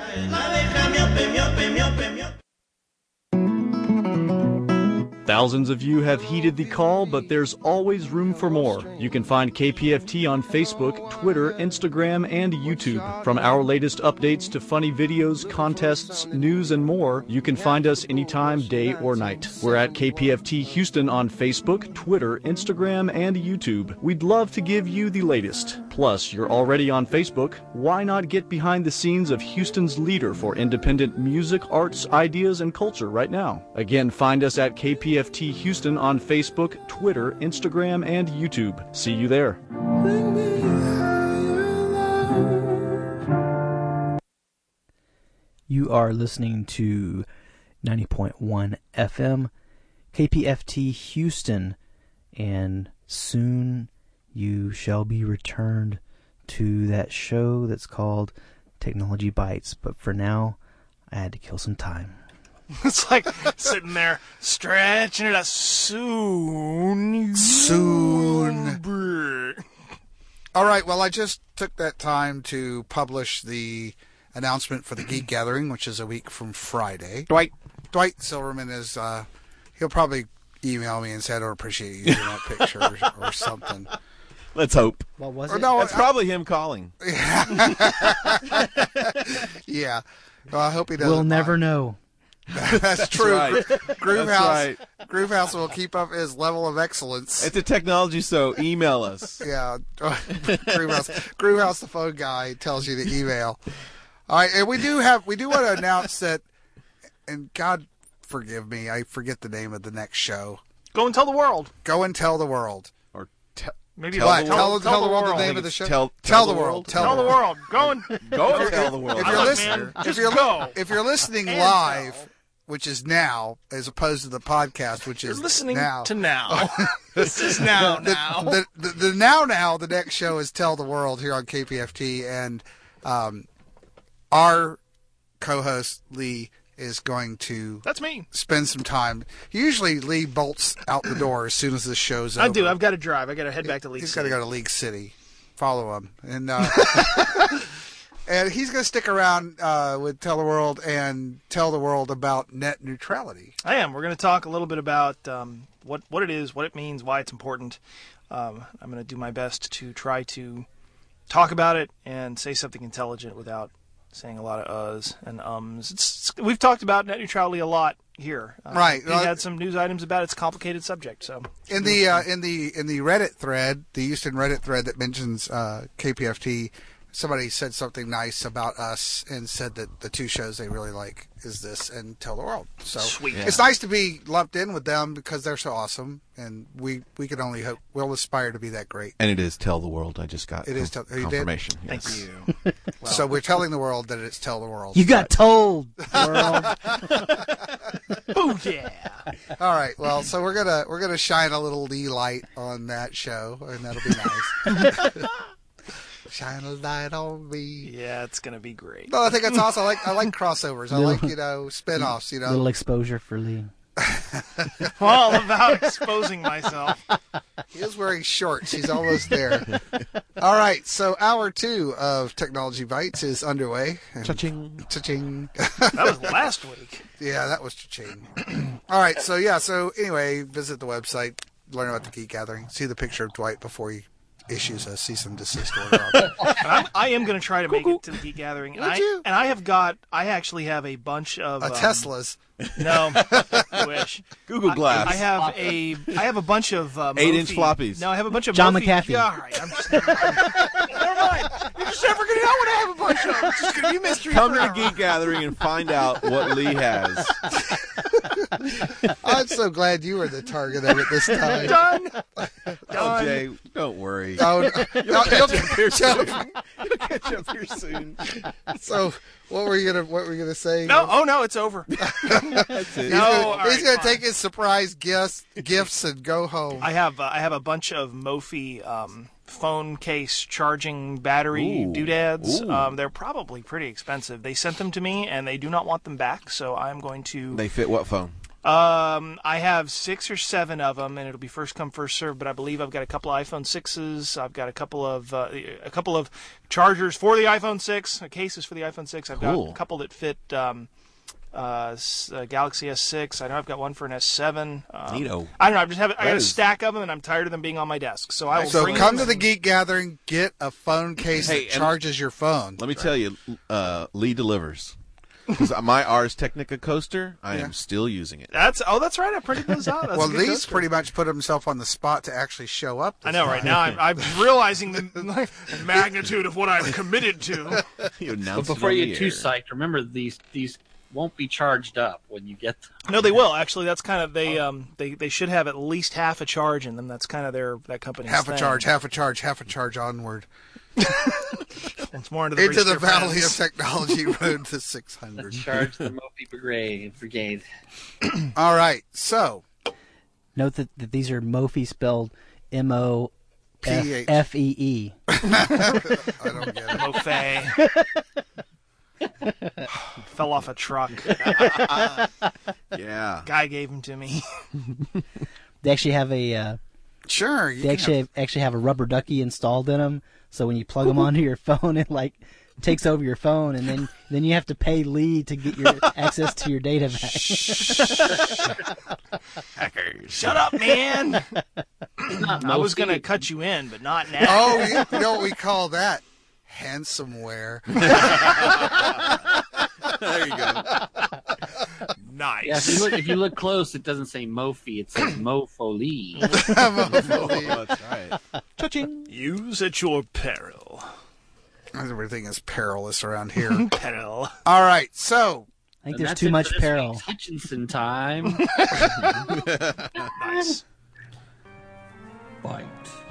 Thousands of you have heeded the call, but there's always room for more. You can find KPFT on Facebook, Twitter, Instagram, and YouTube. From our latest updates to funny videos, contests, news, and more, you can find us anytime, day or night. We're at KPFT Houston on Facebook, Twitter, Instagram, and YouTube. We'd love to give you the latest. Plus, you're already on Facebook. Why not get behind the scenes of Houston's leader for independent music, arts, ideas, and culture right now? Again, find us at KPFT Houston on Facebook, Twitter, Instagram, and YouTube. See you there.
You are listening to 90.1 FM, KPFT Houston, and soon you shall be returned to that show that's called Technology Bites. But for now, I had to kill some time.
It's like sitting there stretching it out. Soon.
All right, well, I just took that time to publish the announcement for the Geek Gathering, which is a week from Friday. Dwight Silverman is, he'll probably email me and say, I don't appreciate you using that picture or something.
Let's hope.
What was
Or
it?
no,
That's probably him calling.
Yeah. Well, I hope he doesn't.
We'll never know.
That's true.
right.
Groovehouse,
That's right.
Groovehouse will keep up his level of excellence.
It's a technology, so email us.
Yeah. Groovehouse, the phone guy, tells you to email. All right, and we do want to announce that, and God forgive me, I forget the name of the next show.
Go and tell the world.
Go and tell the world.
Or
Maybe
Tell
What?
the
Tell
world.
the world the name of the show.
Tell
the world.
Tell the world. Go and
Go and tell the world.
If
I
you're
love
listening,
man. Just go.
if you're listening
And
live,
tell.
which is now, as opposed to the podcast, which
You're
is
listening
now.
to now. This is now.
The now, the next show is Tell the World here on KPFT, and our co-host Lee is going to
That's me.
spend some time. Usually Lee bolts out the door as soon as the show's over.
I do. I've got to drive. I got to head back to Leeds.
He's got to go to League City. Follow him. And and he's going to stick around with Tell the World and tell the world about net neutrality.
I am. We're going to talk a little bit about what it is, what it means, why it's important. I'm going to do my best to try to talk about it and say something intelligent without saying a lot of uhs and ums. We've talked about net neutrality a lot here.
Right.
We had some news items about it. It's a complicated subject. So
In the Reddit thread, the Houston Reddit thread that mentions KPFT, somebody said something nice about us and said that the two shows they really like is this and Tell the World. So
Sweet.
It's nice to be lumped in with them because they're so awesome, and we can only hope we'll aspire to be that great.
And it is Tell the World. I just got
It is Tell- you did?
confirmation.
Thank
Yes.
you.
So we're telling the world that it's Tell the World.
You got told, world.
Oh yeah.
All right. Well, so we're gonna shine a little Lee light on that show, and that'll be nice. Shine a light on me.
Yeah, it's gonna be great.
No, I think that's awesome. I like crossovers. I like spinoffs.
Little exposure for Lee.
All about exposing myself.
He is wearing shorts. He's almost there. All right. So hour 2 of Technology Bites is underway.
Cha-ching.
Cha-ching.
That was last week.
Yeah, that was cha-ching. All right. So yeah. So anyway, visit the website, learn about the Geek Gathering, see the picture of Dwight before he issues a cease and desist order.
I am going to try to make it to the Geek Gathering. And
Would you?
I actually have a bunch of
Teslas.
No, I wish.
Google Glass.
I have a bunch of
8-inch
Mophie-
floppies.
No, I have a bunch of
John
Mophie-
McAfee.
Yeah, all right. Never mind. You're just never going to know what I have a bunch of. It's just going to be a mystery.
Come to the
forever.
Geek Gathering and find out what Lee has.
I'm so glad you were the target of it this time.
Done.
Oh, Jay, don't worry.
Oh, no,
You'll catch up here soon.
So what were you gonna say?
No, oh no, it's over.
That's it.
No, all right,
He's gonna
fine.
take his surprise gifts and go home.
I have a bunch of Mophie phone case charging battery
Ooh.
doodads.
Ooh.
They're probably pretty expensive. They sent them to me and they do not want them back, so I'm going to.
They fit what phone?
I have 6 or 7 of them, and it'll be first come first serve. But I believe I've got a couple of iPhone 6s. I've got a couple of chargers for the iPhone 6, cases for the iPhone 6. I've got a couple that fit Galaxy S6. I know I've got one for an S7.
Neato.
I don't know. I got a stack of them, and I'm tired of them being on my desk. So I will
So
bring
come
them
to the Geek Gathering, get a phone case
Hey,
that
and
charges your phone.
Let me tell you, Lee delivers. Because my Ars Technica coaster, I am still using it.
That's right. I printed those out. That's
well,
a good
Lee's
coaster.
pretty much put himself on the spot to actually show up.
I know. Right now, I'm realizing the magnitude of what I've committed to.
But before you get too psyched, remember these won't be charged up when you get them.
No, they will. Actually, that's kind of they should have at least half a charge in them. That's kind of that company's
half
thing.
a charge onward.
It's more into
the Valley of Technology Road to 600.
Let's charge the Mophie Brigade.
All right, so
note that these are Mophie spelled MOFEE.
I don't get it.
Mofay. Fell off a truck.
Yeah.
Guy gave him to me.
They actually have a
sure.
They actually have a rubber ducky installed in them, so when you plug them onto your phone, it takes over your phone, and then you have to pay Lee to get your access to your data back.
Hackers.
Shut up, man. I was gonna cut you in, but not now.
Oh, you know what we call that? Hansomeware.
There you go.
Nice.
Yeah, if you look close, it doesn't say Mophie, it says Mofolee.
That's right. Cha-ching.
Use at your peril.
Everything is perilous around here.
Peril.
All right, so
I think there's too much peril.
Hutchinson time.
Nice.
Bite.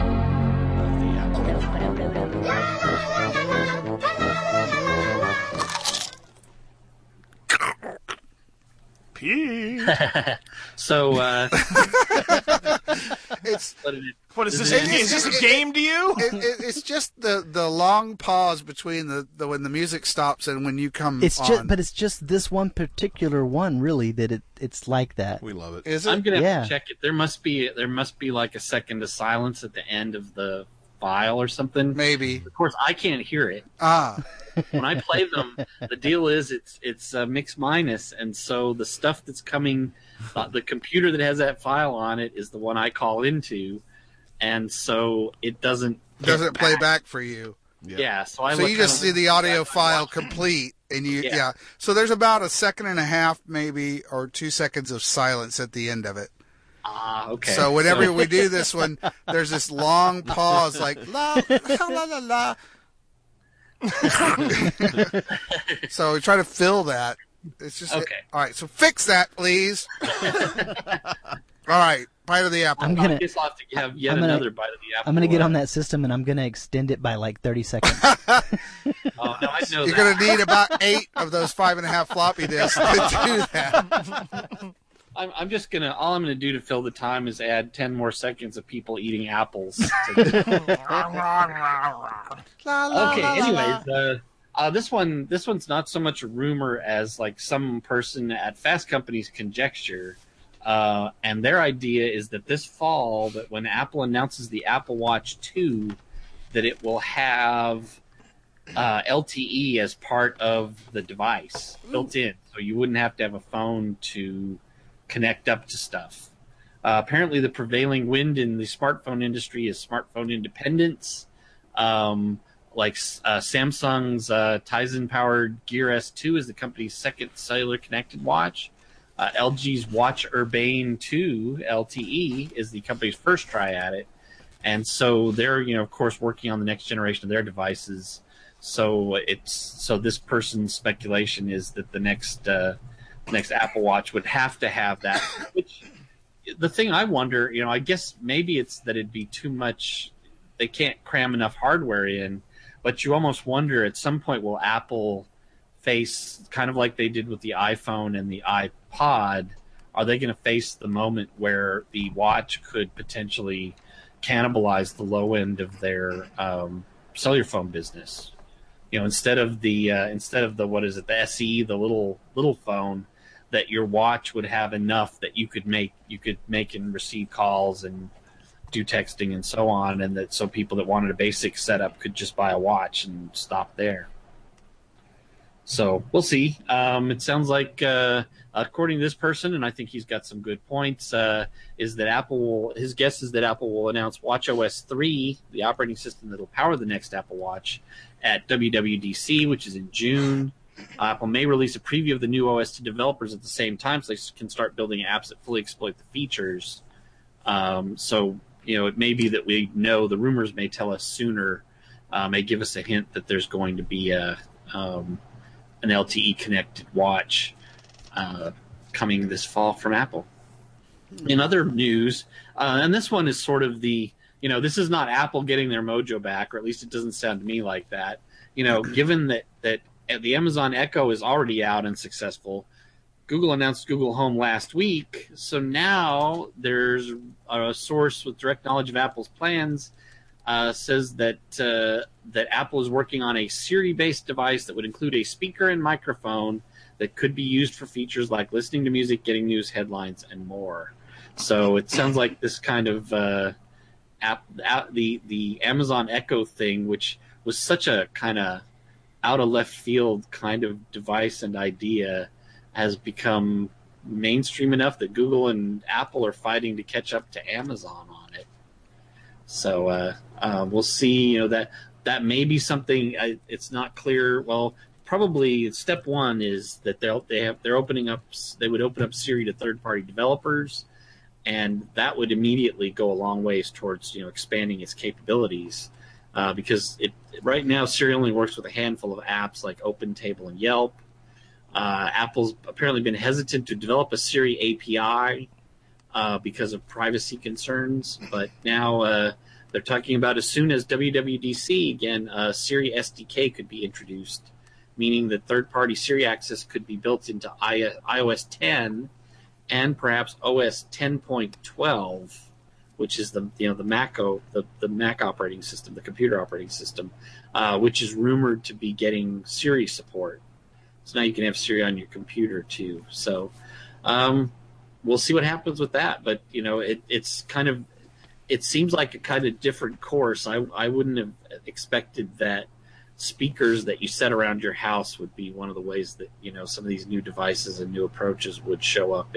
Pee.
So,
it's
what is this? Is this a game to you?
It's just the long pause between the when the music stops and when you come.
It's just this one particular one, really, that it's like that.
We love it.
Is it?
I'm gonna have to check it. There must be like a second of silence at the end of the file or something.
Maybe.
Of course, I can't hear it. When I play them, the deal is it's mix minus, and so the stuff that's coming, the computer that has that file on it is the one I call into, and so it doesn't
play back for you.
Yeah, so
you just see the audio file complete, and yeah. So there's about a second and a half, maybe, or 2 seconds of silence at the end of it.
Okay.
So whenever we do this one, there's this long pause, like la la la la. So we try to fill that. It's just
okay.
All right, so fix that, please. All right, bite of the apple.
I guess I'll have to have yet another bite of the apple.
I'm gonna get on that system, and I'm gonna extend it by like 30 seconds.
Oh no, I know
You're gonna need about 8 of those 5.5 floppy disks to do that.
I'm just gonna. All I'm gonna do to fill the time is add 10 more seconds of people eating apples. Anyways, this one's not so much a rumor as like some person at Fast Company's conjecture, and their idea is that this fall, that when Apple announces the Apple Watch 2, that it will have LTE as part of the device built in, so you wouldn't have to have a phone to connect up to stuff. Apparently, the prevailing wind in the smartphone industry is smartphone independence. Samsung's Tizen-powered Gear S2 is the company's second cellular connected watch. LG's Watch Urbane 2 LTE is the company's first try at it. And so they're, of course, working on the next generation of their devices. So this person's speculation is that the next Apple Watch would have to have that. Which, the thing I wonder, I guess maybe it's that it'd be too much. They can't cram enough hardware in, but you almost wonder at some point, will Apple face, kind of like they did with the iPhone and the iPod, are they going to face the moment where the watch could potentially cannibalize the low end of their cellular phone business? Instead of the the SE, the little phone, that your watch would have enough that you could make and receive calls and do texting and so on, and that so people that wanted a basic setup could just buy a watch and stop there. So we'll see. It sounds like, according to this person, and I think he's got some good points, is that his guess is that Apple will announce watchOS 3, the operating system that will power the next Apple Watch, at WWDC, which is in June. Apple may release a preview of the new OS to developers at the same time, so they can start building apps that fully exploit the features. So, it may be that we know, the rumors may tell us sooner, may give us a hint that there's going to be an LTE connected watch coming this fall from Apple. In other news, and this one is sort of this is not Apple getting their mojo back, or at least it doesn't sound to me like that. Given that the Amazon Echo is already out and successful, Google announced Google Home last week, so now there's a source with direct knowledge of Apple's plans says that Apple is working on a Siri-based device that would include a speaker and microphone that could be used for features like listening to music, getting news headlines, and more. So it sounds like this kind of the Amazon Echo thing, which was such a kind of out of left field kind of device and idea, has become mainstream enough that Google and Apple are fighting to catch up to Amazon on it. So we'll see. That may be something. It's not clear. Well, probably step one is that they would open up Siri to third-party developers, and that would immediately go a long ways towards expanding its capabilities. Because right now Siri only works with a handful of apps like OpenTable and Yelp. Apple's apparently been hesitant to develop a Siri API because of privacy concerns, but now they're talking about as soon as WWDC, again, Siri SDK could be introduced, meaning that third-party Siri access could be built into iOS 10 and perhaps OS 10.12, which is the Mac operating system, the computer operating system, which is rumored to be getting Siri support. So now you can have Siri on your computer too. So we'll see what happens with that. But it seems like a kind of different course. I wouldn't have expected that speakers that you set around your house would be one of the ways that some of these new devices and new approaches would show up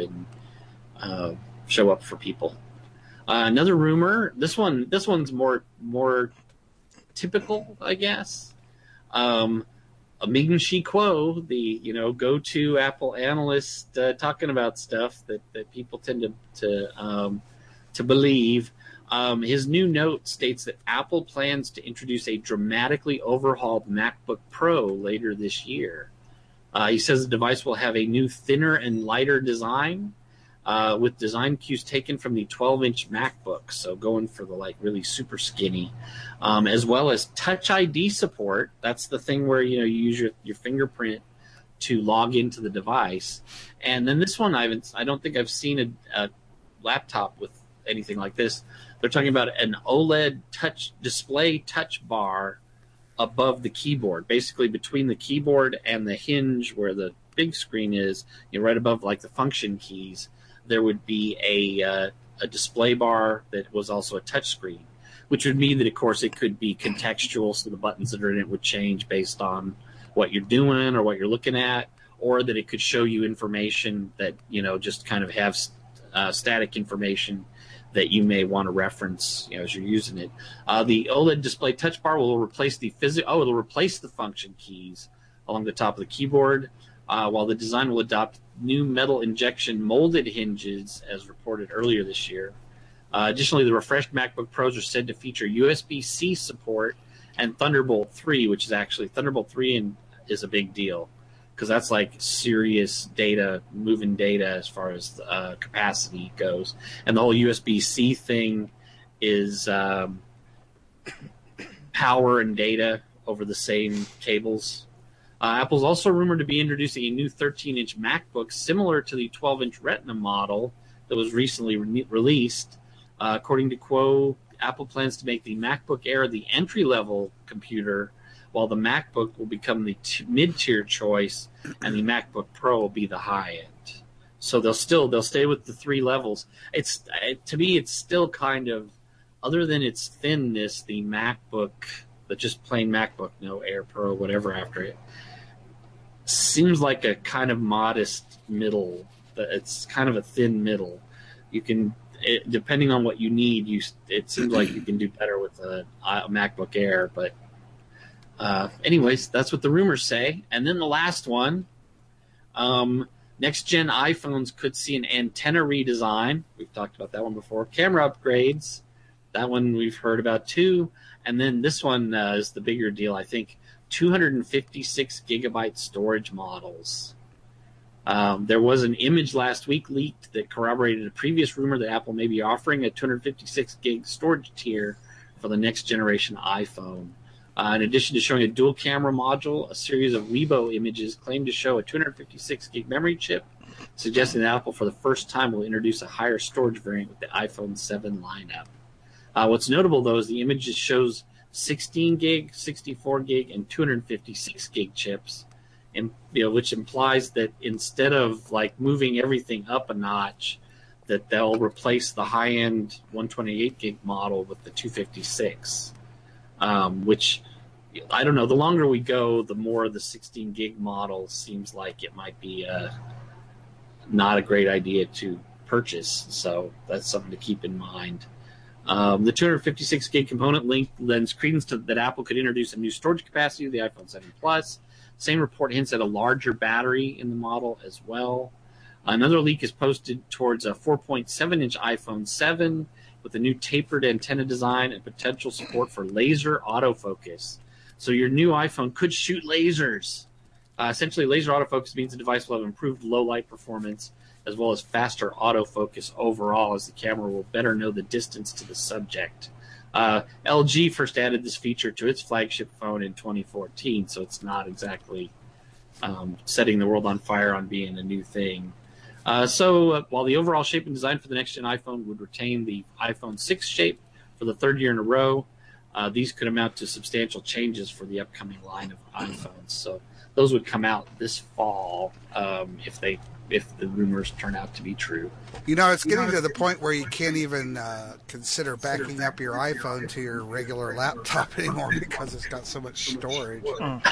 for people. Another rumor. This one's more typical, I guess. Ming-Chi Kuo, the go-to Apple analyst, talking about stuff that people tend to believe. His new note states that Apple plans to introduce a dramatically overhauled MacBook Pro later this year. He says the device will have a new, thinner and lighter design, with design cues taken from the 12-inch MacBook, so going for the really super skinny, as well as Touch ID support. That's the thing where you use your fingerprint to log into the device. And then this one, I don't think I've seen a laptop with anything like this. They're talking about an OLED touch bar above the keyboard, basically between the keyboard and the hinge where the big screen is, right above the function keys. There would be a display bar that was also a touch screen, which would mean that, of course, it could be contextual, so the buttons that are in it would change based on what you're doing or what you're looking at, or that it could show you information that, just kind of have static information that you may want to reference as you're using it. The OLED display touch bar will replace it'll replace the function keys along the top of the keyboard, while the design will adopt new metal injection molded hinges, as reported earlier this year. Additionally, the refreshed MacBook Pros are said to feature USB-C support and Thunderbolt 3, which is actually Thunderbolt 3 is a big deal because that's serious data, moving data as far as capacity goes. And the whole USB-C thing is power and data over the same cables. Apple's also rumored to be introducing a new 13-inch MacBook similar to the 12-inch Retina model that was recently released. According to Kuo, Apple plans to make the MacBook Air the entry-level computer, while the MacBook will become the mid-tier choice, and the MacBook Pro will be the high-end. So they'll stay with the three levels. To me, it's still kind of, other than its thinness, the MacBook, the just plain MacBook, no Air Pro, whatever after it, seems like a kind of modest middle. It's kind of a thin middle. You can, depending on what you need, it seems like you can do better with a MacBook Air, but Anyways, that's what the rumors say. And then the last one, next-gen iPhones could see an antenna redesign. We've talked about that one before. Camera upgrades. That one we've heard about too. And then this one is the bigger deal, I think. 256 gigabyte storage models. There was an image last week leaked that corroborated a previous rumor that Apple may be offering a 256 gig storage tier for the next generation iPhone. In addition to showing a dual camera module, a series of Weibo images claim to show a 256 gig memory chip, suggesting that Apple for the first time will introduce a higher storage variant with the iPhone 7 lineup. What's notable, though, is the image shows 16 gig, 64 gig, and 256 gig chips, and which implies that instead of like moving everything up a notch, that they'll replace the high-end 128 gig model with the 256. Which, I don't know, the longer we go, the more the 16 gig model seems like it might be not a great idea to purchase. So that's something to keep in mind. The 256 gig component link lends credence to that Apple could introduce a new storage capacity to the iPhone 7 Plus. Same report hints at a larger battery in the model as well. Another leak is posted towards a 4.7-inch iPhone 7 with a new tapered antenna design and potential support for laser autofocus. So your new iPhone could shoot lasers. Essentially, laser autofocus means the device will have improved low-light performance as well as faster autofocus overall, as the camera will better know the distance to the subject. LG first added this feature to its flagship phone in 2014, so it's not exactly setting the world on fire on being a new thing. So while the overall shape and design for the next-gen iPhone would retain the iPhone 6 shape for the third year in a row, these could amount to substantial changes for the upcoming line of iPhones. So those would come out this fall if the rumors turn out to be true.
You know, it's getting to the point where you can't even consider backing up your iPhone to your regular laptop anymore because it's got so much storage.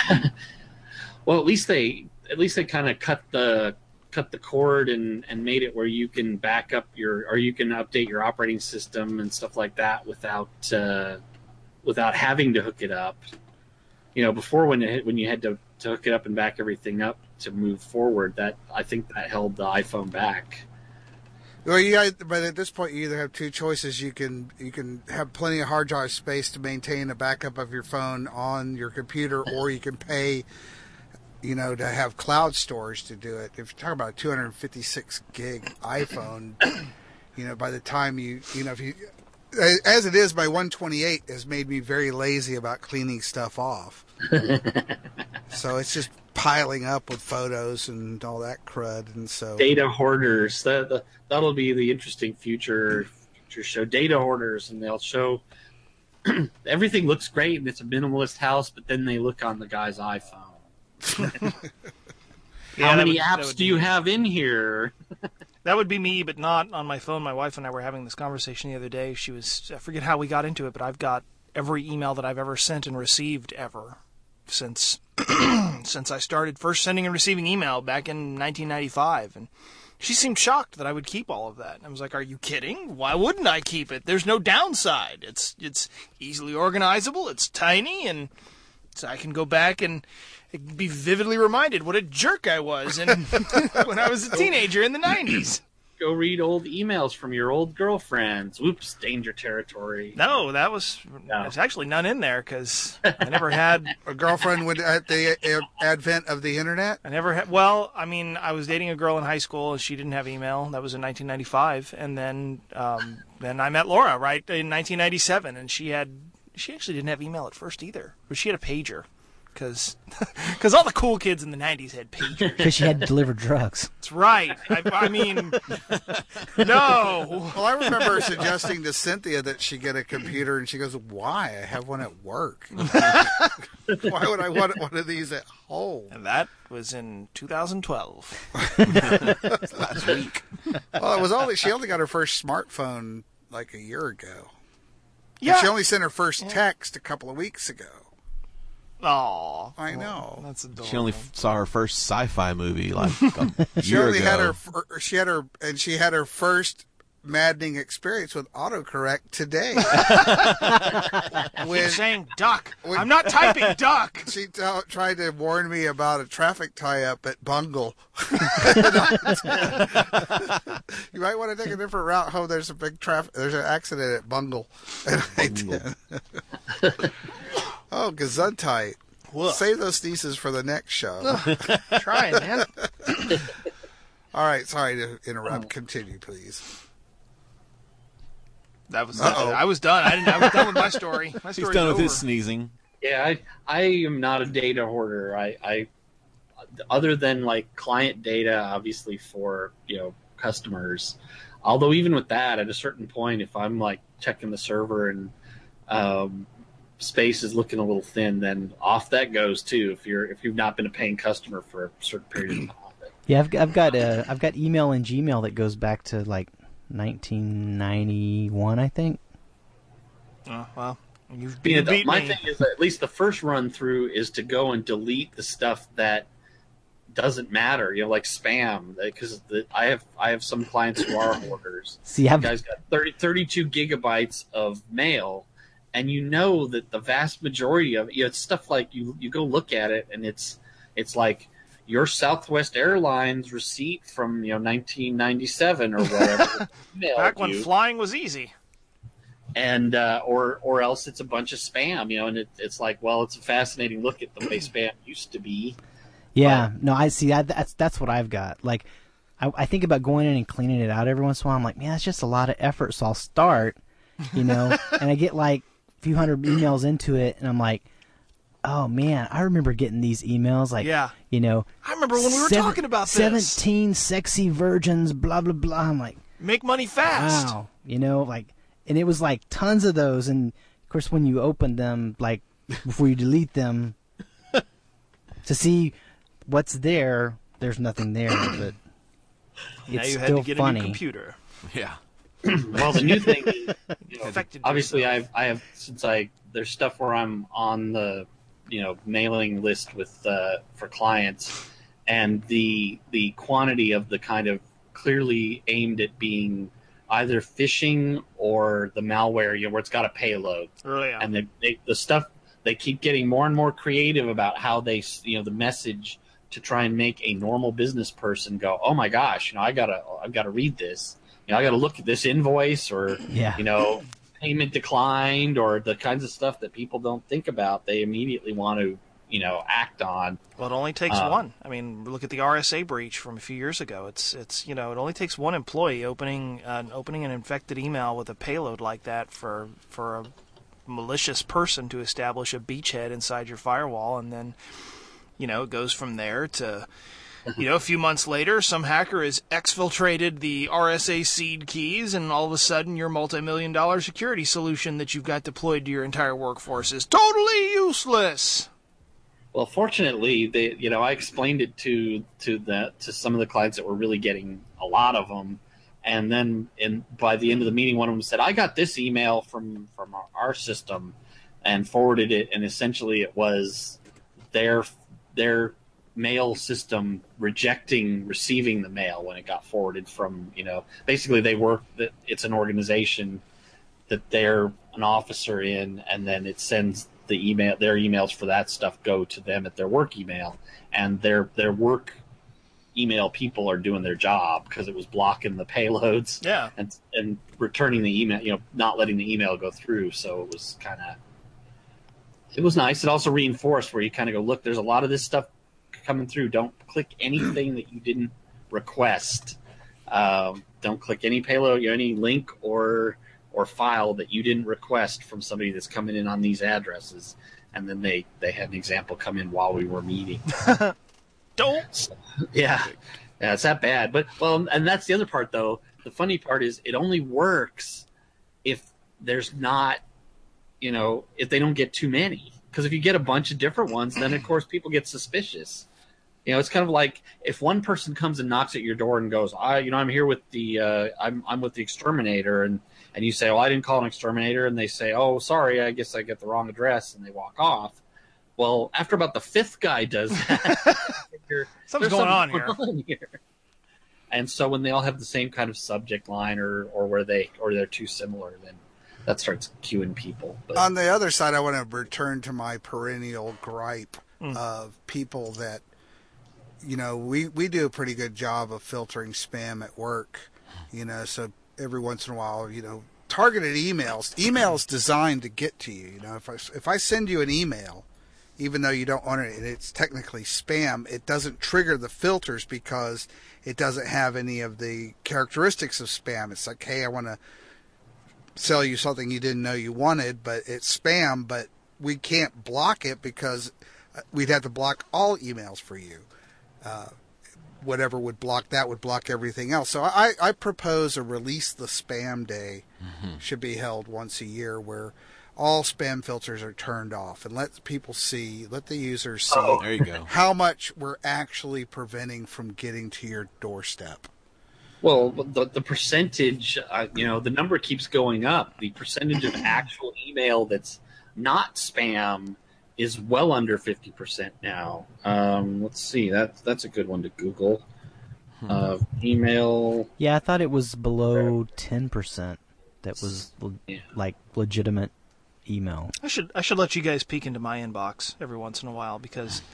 Well, at least they kind of cut the cord and made it where you can back up or you can update your operating system and stuff like that without having to hook it up. You know, before when you had to hook it up and back everything up to move forward, that I think that held the iPhone back.
Well, but at this point, you either have two choices. You can have plenty of hard drive space to maintain a backup of your phone on your computer, or you can pay, to have cloud storage to do it. If you're talking about a 256 gig iPhone, by the time as it is, my 128 has made me very lazy about cleaning stuff off. So it's just piling up with photos and all that crud, and so
data hoarders. That'll be the interesting future show. Data hoarders, and they'll show everything looks great and it's a minimalist house, but then they look on the guy's iPhone. How many apps do you have in here?
That would be me, but not on my phone. My wife and I were having this conversation the other day. I forget how we got into it, but I've got every email that I've ever sent and received ever since I started first sending and receiving email back in 1995. And she seemed shocked that I would keep all of that. And I was like, are you kidding? Why wouldn't I keep it? There's no downside. It's easily organizable. It's tiny, and so I can go back and be vividly reminded what a jerk I was when I was a teenager in the 90s.
Go read old emails from your old girlfriends. Whoops, danger territory.
No, there's actually none in there because I never had
a girlfriend at the advent of the internet.
I never had. Well, I mean, I was dating a girl in high school and she didn't have email. That was in 1995, and then I met Laura right in 1997, and she actually didn't have email at first either, but she had a pager. Because all the cool kids in the 90s had pagers.
Because she had to deliver drugs.
That's right. I mean, no.
Well, I remember suggesting to Cynthia that she get a computer, and she goes, why? I have one at work. Why would I want one of these at home?
And that was in 2012.
Last week.
Well, she only got her first smartphone like a year ago.
Yeah.
And she only sent her first text a couple of weeks ago.
Oh,
I know.
That's adorable.
She only saw her first sci-fi movie like a year ago.
She had her first maddening experience with autocorrect today.
Keep saying duck. I'm not typing duck.
She tried to warn me about a traffic tie-up at Bungle. You might want to take a different route home. There's a big there's an accident at Bungle. And I did. Oh, Gesundheit. Save those sneezes for the next show.
Trying, man.
All right, sorry to interrupt. Continue, please.
That was. I was done. I was done with my story. My story's
He's done with
over.
his sneezing.
Yeah, I am not a data hoarder. I other than like client data, obviously for customers. Although even with that, at a certain point, if I'm like checking the server and space is looking a little thin, then off that goes too. If you've not been a paying customer for a certain period of time.
Yeah, I've got email and Gmail that goes back to like 1991, I think.
Oh, well, you
beat my
me.
thing is that at least the first run through is to go and delete the stuff that doesn't matter, like spam, because I have some clients who are hoarders.
See,
the guy's got 32 gigabytes of mail, and that the vast majority of it's stuff like you go look at it, and it's like your Southwest Airlines receipt from 1997 or whatever.
Back when flying was easy.
And or else it's a bunch of spam, and it's like, well, it's a fascinating look at the way spam used to be.
Yeah, no, I see that's what I've got. Like, I think about going in and cleaning it out every once in a while. I'm like, man, that's just a lot of effort. So I'll start, and I get like a few hundred emails into it, and I'm like, oh man, I remember getting these emails. Like,
I remember when we were talking about this.
17 sexy virgins, blah blah blah. I'm like,
make money fast.
Wow, and it was like tons of those. And of course, when you open them, like before you delete them, to see what's there, there's nothing there, but
now
it's
you had
still
to get
funny.
a new computer.
Yeah.
Well, the new thing is, obviously,
yourself.
I have since there's stuff where I'm on the mailing list with for clients, and the quantity of the kind of clearly aimed at being either phishing or the malware, where it's got a payload.
Oh, yeah.
And the stuff, they keep getting more and more creative about how they, the message to try and make a normal business person go, oh my gosh, I've got to read this. I got to look at this invoice, or payment declined, or the kinds of stuff that people don't think about. They immediately want to, act on.
Well, it only takes one. I mean, look at the RSA breach from a few years ago. It's it only takes one employee opening an infected email with a payload like that for a malicious person to establish a beachhead inside your firewall, and then it goes from there to a few months later, some hacker has exfiltrated the RSA seed keys, and all of a sudden your multi-million-dollar security solution that you've got deployed to your entire workforce is totally useless.
Well, fortunately, I explained it to some of the clients that were really getting a lot of them, and then by the end of the meeting, one of them said, "I got this email from our system," and forwarded it, and essentially it was their mail system receiving the mail when it got forwarded from, basically it's an organization that they're an officer in, and then it sends their emails for that stuff go to them at their work email, and their work email people are doing their job because it was blocking the payloads and returning the email, not letting the email go through. So it was nice. It also reinforced where you kind of go, look, there's a lot of this stuff coming through. Don't click anything that you didn't request. Don't click any payload, any link or file that you didn't request from somebody that's coming in on these addresses. And then they had an example come in while we were meeting.
Don't.
Yeah, it's that bad. But and that's the other part though. The funny part is it only works if there's not, if they don't get too many. Because if you get a bunch of different ones, then of course people get suspicious. It's kind of like if one person comes and knocks at your door and goes, I'm here with the I'm with the exterminator, and you say, I didn't call an exterminator, and they say, oh, sorry, I guess I get the wrong address, and they walk off. Well, after about the fifth guy does that,
something's going on here.
And so when they all have the same kind of subject line or they're too similar, then that starts queuing people. But
on the other side, I want to return to my perennial gripe of people that, we do a pretty good job of filtering spam at work, so every once in a while, targeted emails designed to get to you. If I send you an email, even though you don't want it, and it's technically spam, it doesn't trigger the filters because it doesn't have any of the characteristics of spam. It's like, hey, I want to sell you something you didn't know you wanted, but it's spam, but we can't block it because we'd have to block all emails for you. Whatever would block that would block everything else. So I propose a Release the Spam Day should be held once a year where all spam filters are turned off and let the users see
there you go.
how much we're actually preventing from getting to your doorstep.
Well, the percentage, the number keeps going up. The percentage of actual email that's not spam is well under 50% now. Let's see, that's a good one to Google. Email.
Yeah, I thought it was below 10%. That was like legitimate email.
I should let you guys peek into my inbox every once in a while because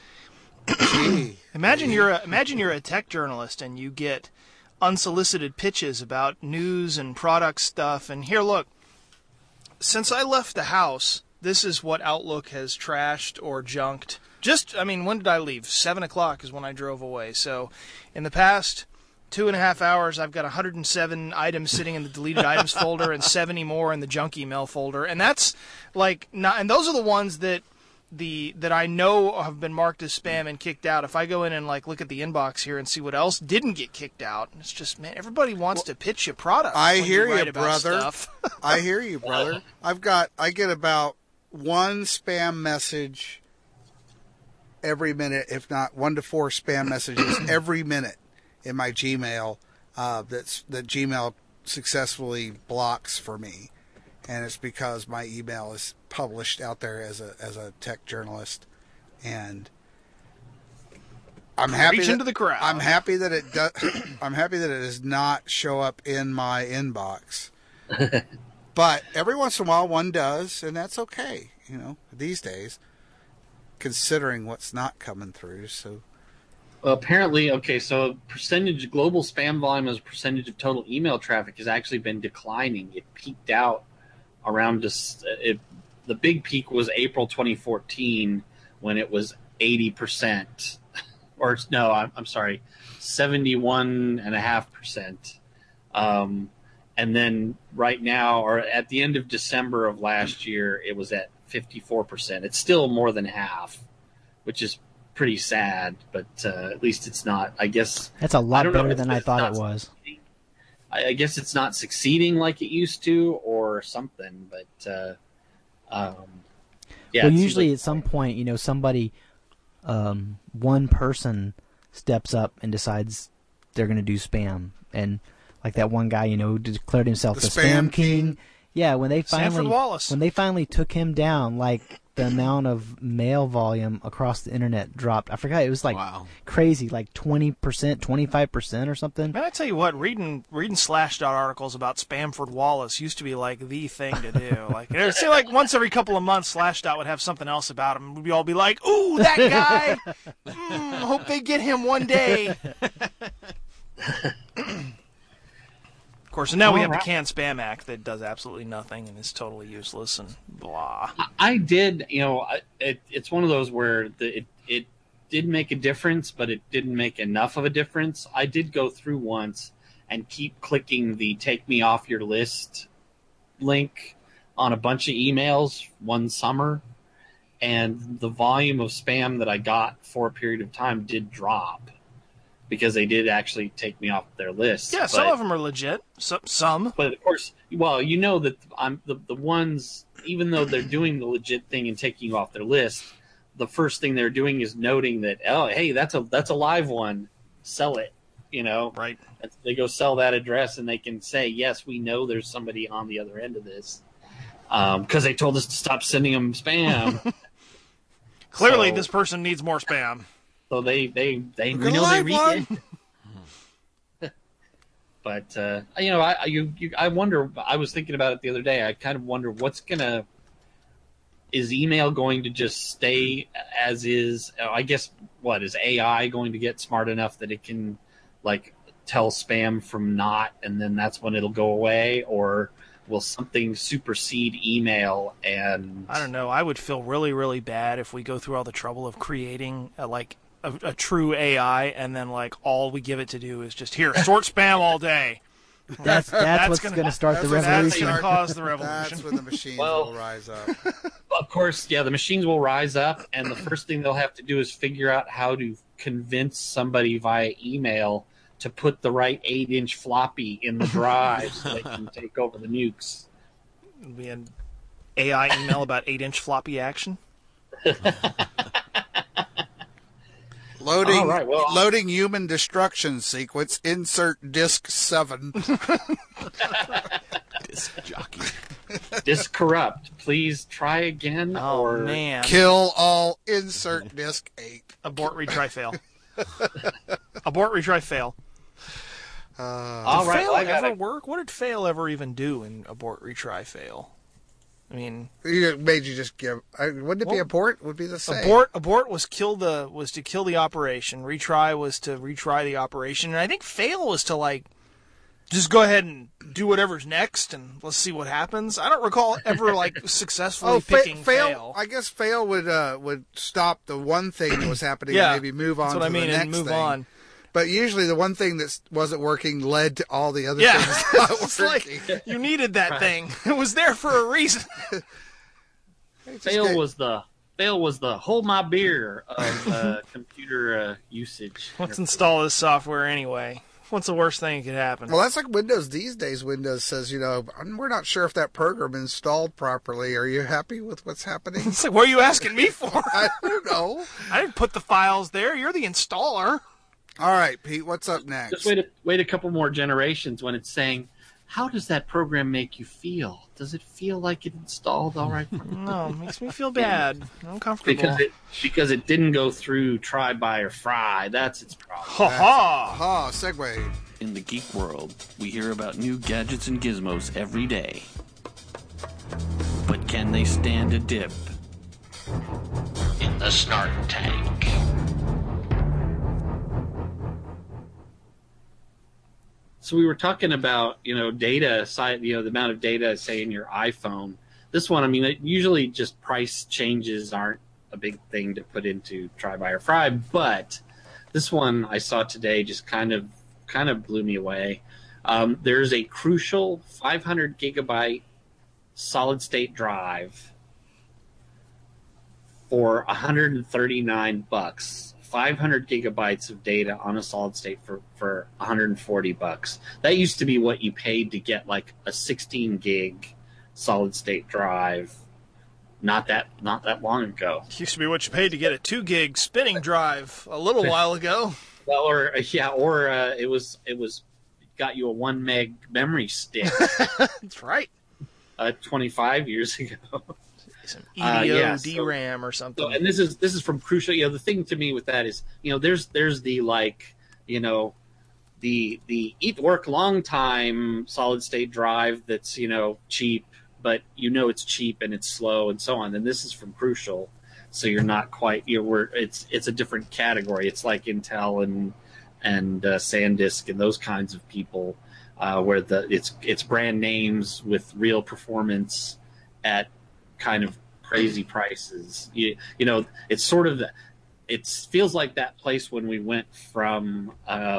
imagine you're a tech journalist and you get unsolicited pitches about news and product stuff, and here, look, since I left the house, this is what Outlook has trashed or junked. When did I leave? 7 o'clock is when I drove away. So in the past 2.5 hours, I've got 107 items sitting in the deleted items folder and 70 more in the junk email folder. And that's and those are the ones that I know have been marked as spam and kicked out. If I go in and look at the inbox here and see what else didn't get kicked out, it's just, man, everybody wants to pitch you products.
I hear you, brother. I hear you, brother. I get about one spam message every minute, if not 1 to 4 spam messages every minute in my Gmail that Gmail successfully blocks for me. And it's because my email is published out there as a tech journalist, and I'm happy
into the crowd.
I'm happy that it does. I'm happy that it does not show up in my inbox. But every once in a while, one does, and that's okay. These days, considering what's not coming through. So
apparently, okay. So global spam volume as a percentage of total email traffic has actually been declining. It peaked out around the big peak was April 2014 when it was 80%, or no, I'm sorry, 71.5%. And then right now, or at the end of December of last year, it was at 54%. It's still more than half, which is pretty sad, but at least it's not, I guess.
That's a lot better than I thought it was.
I guess it's not succeeding like it used to or something, but yeah.
Well, usually at some point, somebody, one person steps up and decides they're going to do spam, and like that one guy, declared himself the spam king. Yeah, when they finally took him down, the amount of mail volume across the internet dropped. I forgot, it was crazy, 20%, 25% or something.
Man, I tell you what, reading Slashdot articles about Spamford Wallace used to be the thing to do. It seemed like once every couple of months, Slashdot would have something else about him. We'd all be like, "Ooh, that guy! Hope they get him one day." Of course, and now we have the Canned Spam Act that does absolutely nothing and is totally useless and blah.
I did, it's one of those where it did make a difference, but it didn't make enough of a difference. I did go through once and keep clicking the take me off your list link on a bunch of emails one summer, and the volume of spam that I got for a period of time did drop, because they did actually take me off their list.
Yeah, some of them are legit. Some.
But of course, that I'm the ones, even though they're doing the legit thing and taking you off their list, the first thing they're doing is noting that, oh, hey, that's a live one. Sell it,
Right.
They go sell that address, and they can say, yes, we know there's somebody on the other end of this, because they told us to stop sending them spam.
Clearly, this person needs more spam.
So they know they read it. But I wonder. I was thinking about it the other day. I kind of wonder is email going to just stay as is? I guess is AI going to get smart enough that it can like tell spam from not, and then that's when it'll go away, or will something supersede email? And
I don't know. I would feel really, really bad if we go through all the trouble of creating a true AI, and then like all we give it to do is just sort spam all day.
That's what's going to start the revolution.
That's going to cause the revolution.
That's when the machines will rise up.
Of course, the machines will rise up, and the first thing they'll have to do is figure out how to convince somebody via email to put the right 8-inch floppy in the drive so they can take over the nukes.
It'll be an AI email about 8-inch floppy action.
Loading human destruction sequence. Insert disk 7.
Disc jockey.
Disk corrupt. Please try again.
Oh, man.
Kill all. Insert disk 8.
Abort, retry, fail. Abort, retry, fail.
All right.
Fail ever work? What did fail ever even do in abort, retry, fail? I mean,
it made you just give. Wouldn't it be abort? Would be the same.
Abort was to kill the operation. Retry was to retry the operation, and I think fail was to just go ahead and do whatever's next, and let's see what happens. I don't recall ever successfully picking fail.
I guess fail would stop the one thing that was happening
and
maybe move on to the next
and move
thing.
On.
But usually the one thing that wasn't working led to all the other things not
it's
working.
Like you needed that thing. It was there for a reason.
Fail was the hold my beer of computer usage.
Let's install this software anyway. What's the worst thing that could happen?
Well, that's like Windows these days. Windows says, we're not sure if that program installed properly. Are you happy with what's happening?
It's like, what are you asking me for?
I don't know.
I didn't put the files there. You're the installer.
All right, Pete, what's up next?
Just wait a couple more generations when it's saying, how does that program make you feel? Does it feel like it installed all right?
No, it makes me feel bad. Uncomfortable.
Because it didn't go through try, buy, or fry. That's its problem.
Ha! Segue.
In the geek world, we hear about new gadgets and gizmos every day. But can they stand a dip in the snark tank?
So we were talking about, data, the amount of data, say, in your iPhone. This one, usually just price changes aren't a big thing to put into try, buy, or fry, but this one I saw today just kind of blew me away. There's a Crucial 500 gigabyte solid state drive for $139. 500 gigabytes of data on a solid state for $140. That used to be what you paid to get like a 16 gig solid state drive not that long ago.
It used to be what you paid to get a 2 gig spinning drive a little while ago.
Well, it was got you a 1 meg memory stick.
That's right.
25 years ago.
Some EDO DRAM or something.
So, and this is from Crucial. The thing to me with that is, there's the the eat work long time solid state drive that's cheap, but it's cheap and it's slow and so on. And this is from Crucial, so you're not quite it's a different category. It's like Intel and SanDisk and those kinds of people, where it's brand names with real performance at kind of crazy prices. It's sort of it feels like that place when we went from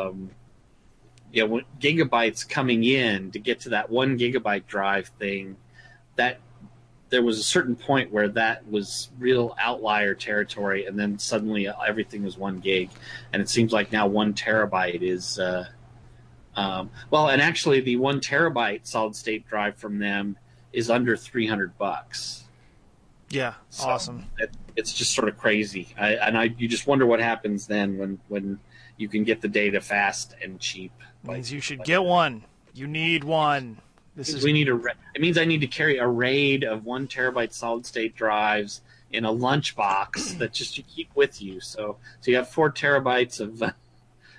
gigabytes coming in to get to that 1 gigabyte drive thing. That there was a certain point where that was real outlier territory, and then suddenly everything was 1 gig, and it seems like now 1 terabyte is and actually the 1 terabyte solid state drive from them is under $300.
Yeah, so awesome.
It's just sort of crazy, you just wonder what happens then when you can get the data fast and cheap.
Means you should get one. You need one.
It means I need to carry a RAID of 1 terabyte solid state drives in a lunchbox that just you keep with you. So you have 4 terabytes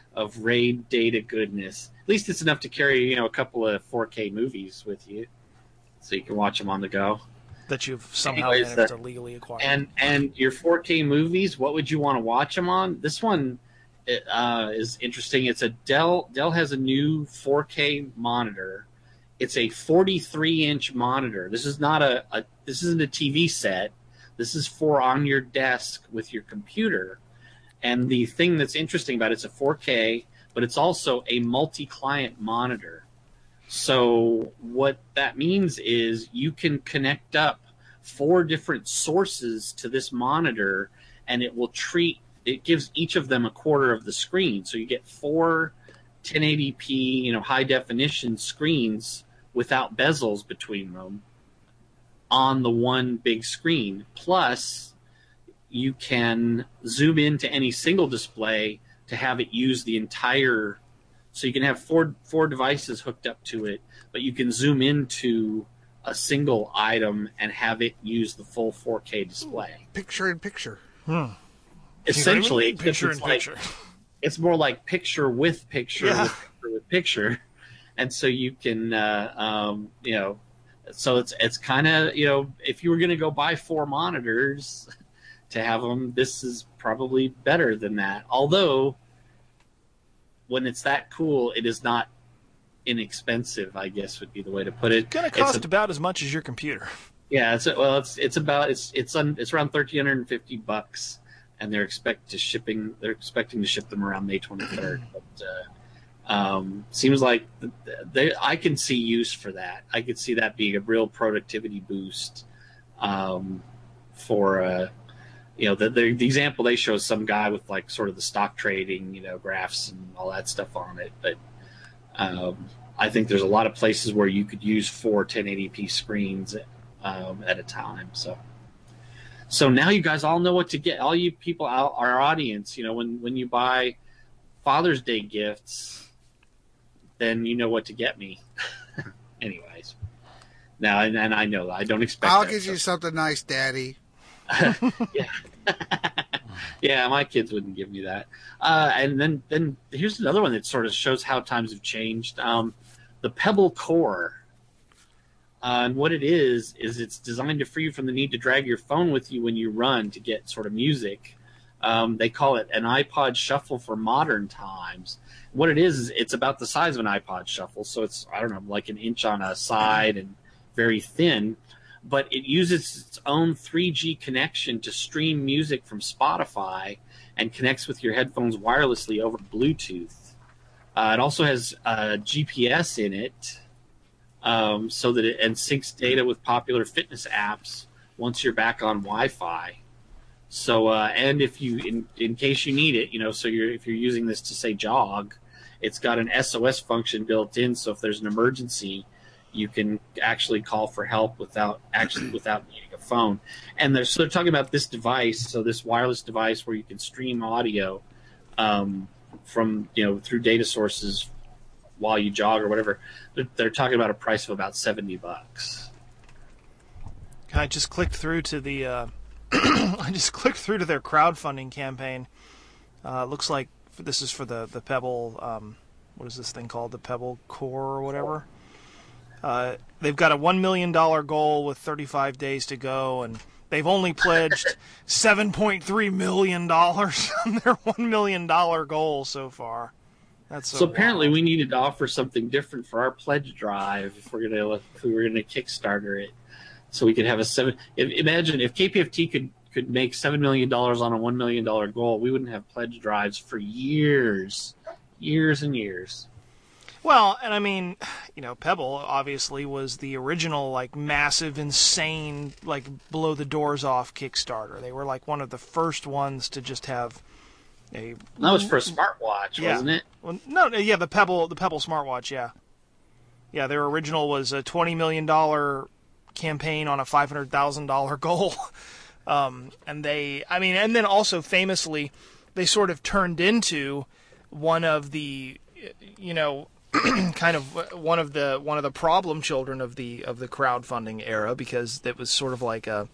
of RAID data goodness. At least it's enough to carry, a couple of 4K movies with you, so you can watch them on the go.
That you've somehow managed to legally acquire.
And your 4K movies, what would you want to watch them on? This one is interesting. It's a Dell has a new 4K monitor. It's a 43-inch monitor. This is not this isn't a TV set. This is for on your desk with your computer. And the thing that's interesting about it's a 4K, but it's also a multi-client monitor. So what that means is you can connect up 4 different sources to this monitor, and it gives each of them a quarter of the screen. So you get 4 1080p, high definition screens without bezels between them on the one big screen. Plus, you can zoom into any single display to have it use the entire. So you can have four devices hooked up to it, but you can zoom into a single item and have it use the full 4K display.
Picture in picture.
Essentially,
picture in picture.
It's more like picture with picture with picture, and so you can, so it's kind of, if you were going to go buy 4 monitors to have them, this is probably better than that. Although, when it's that cool, it is not inexpensive, I guess would be the way to put it.
It's going to cost about as much as your computer.
Yeah, it's around $1,350, and they're expecting to ship them around May 23rd. But seems like I can see use for that. I could see that being a real productivity boost for. The example they show some guy with like sort of the stock trading, graphs and all that stuff on it. But I think there's a lot of places where you could use 4 1080p screens at a time. So now you guys all know what to get. All you people, our audience, when you buy Father's Day gifts, then you know what to get me. Anyways, now and I know I don't expect.
I'll get you something nice, Daddy.
Yeah. Yeah, my kids wouldn't give me that. And then here's another one that sort of shows how times have changed. The Pebble Core. And what it is it's designed to free you from the need to drag your phone with you when you run to get sort of music. They call it an iPod Shuffle for modern times. What it is it's about the size of an iPod Shuffle. So it's, like an inch on a side and very thin. But it uses its own 3G connection to stream music from Spotify and connects with your headphones wirelessly over Bluetooth. It also has GPS in it, so that it syncs data with popular fitness apps once you're back on Wi-Fi. So, and if you, in case you need it, so if you're using this to say jog, it's got an SOS function built in. So if there's an emergency, you can actually call for help without needing a phone. And they're talking about this device, so this wireless device where you can stream audio from through data sources while you jog or whatever. They're talking about a price of about $70.
I just clicked through to the their crowdfunding campaign. Looks like this is for the Pebble. What is this thing called? The Pebble Core or whatever. They've got a $1 million goal with 35 days to go, and they've only pledged $7.3 million on their $1 million goal so far. That's so
apparently
wild.
We needed to offer something different for our pledge drive if we were gonna Kickstarter it, so we could have imagine if KPFT could make $7 million on a $1 million goal, we wouldn't have pledge drives for years and years.
Well, and Pebble obviously was the original, massive, insane, blow the doors off Kickstarter. They were one of the first ones to just have a.
That was for a smartwatch, wasn't it?
Well, no, yeah, the Pebble smartwatch, yeah. Yeah, their original was a $20 million campaign on a $500,000 goal, and then also famously, they sort of turned into one of the, kind of one of the problem children of the crowdfunding era, because it was sort of like a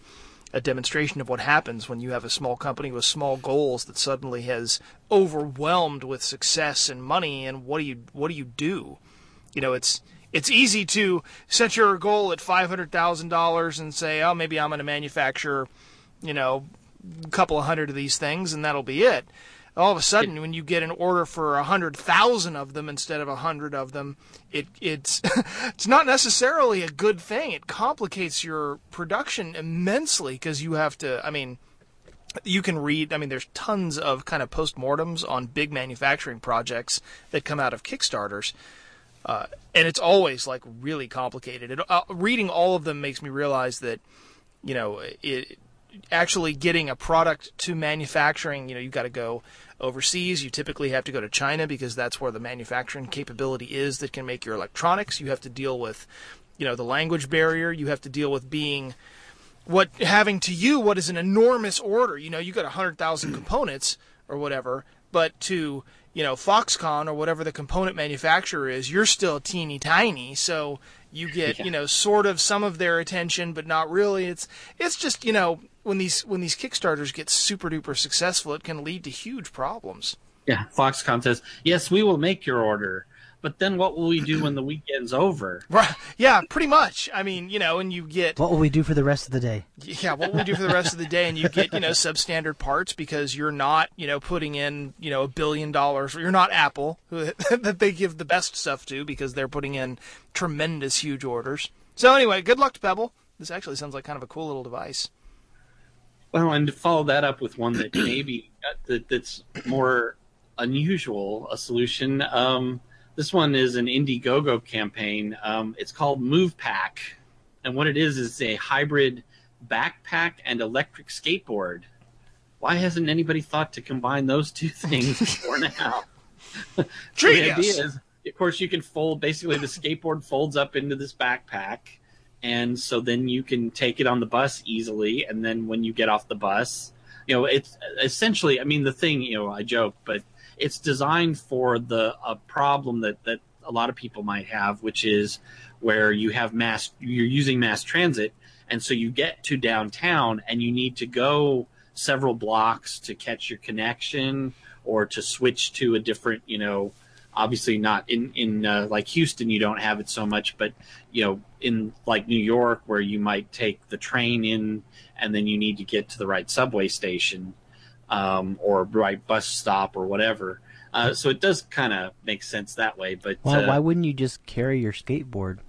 a demonstration of what happens when you have a small company with small goals that suddenly has overwhelmed with success and money. And what do you do? You know, it's easy to set your goal at $500,000 and say, oh, maybe I'm going to manufacture, you know, a couple of hundred of these things and that'll be it. All of a sudden, when you get an order for 100,000 of them instead of 100 of them, it's it's not necessarily a good thing. It complicates your production immensely because you have to. I mean, you can read. I mean, there's tons of kind of postmortems on big manufacturing projects that come out of Kickstarters, and it's always like really complicated. Reading all of them makes me realize that, you know, actually getting a product to manufacturing, you know, you've got to go overseas. You typically have to go to China because that's where the manufacturing capability is that can make your electronics. You have to deal with, you know, the language barrier. You have to deal with having what is an enormous order. You know, you got 100,000 components or whatever, but to, you know, Foxconn or whatever the component manufacturer is, you're still teeny tiny. So you get, you know, sort of some of their attention, but not really. It's just, you know, when these Kickstarters get super duper successful, it can lead to huge problems.
Yeah, Foxconn says, yes, we will make your order, but then what will we do when the weekend's over?
Right. Yeah, pretty much. I mean, you know, and you get...
What will we do for the rest of the day?
Yeah, what will we do for the rest of the day? And you get, you know, substandard parts because you're not, you know, putting in, you know, $1 billion. You're not Apple, that they give the best stuff to because they're putting in tremendous, huge orders. So anyway, good luck to Pebble. This actually sounds like kind of a cool little device.
Well, and to follow that up with one that maybe that's more unusual, a solution. This one is an Indiegogo campaign. It's called MovePack, and what it is a hybrid backpack and electric skateboard. Why hasn't anybody thought to combine those two things before now? The idea is, of course, you can fold. Basically, the skateboard folds up into this backpack. And so then you can take it on the bus easily. And then when you get off the bus, you know, it's essentially, I mean, the thing, you know, I joke, but it's designed for a problem that a lot of people might have, which is where you're using mass transit. And so you get to downtown and you need to go several blocks to catch your connection or to switch to a different, you know, obviously not in like Houston, you don't have it so much, but, you know, in like New York where you might take the train in and then you need to get to the right subway station or right bus stop or whatever. So it does kind of make sense that way. But
why wouldn't you just carry your skateboard?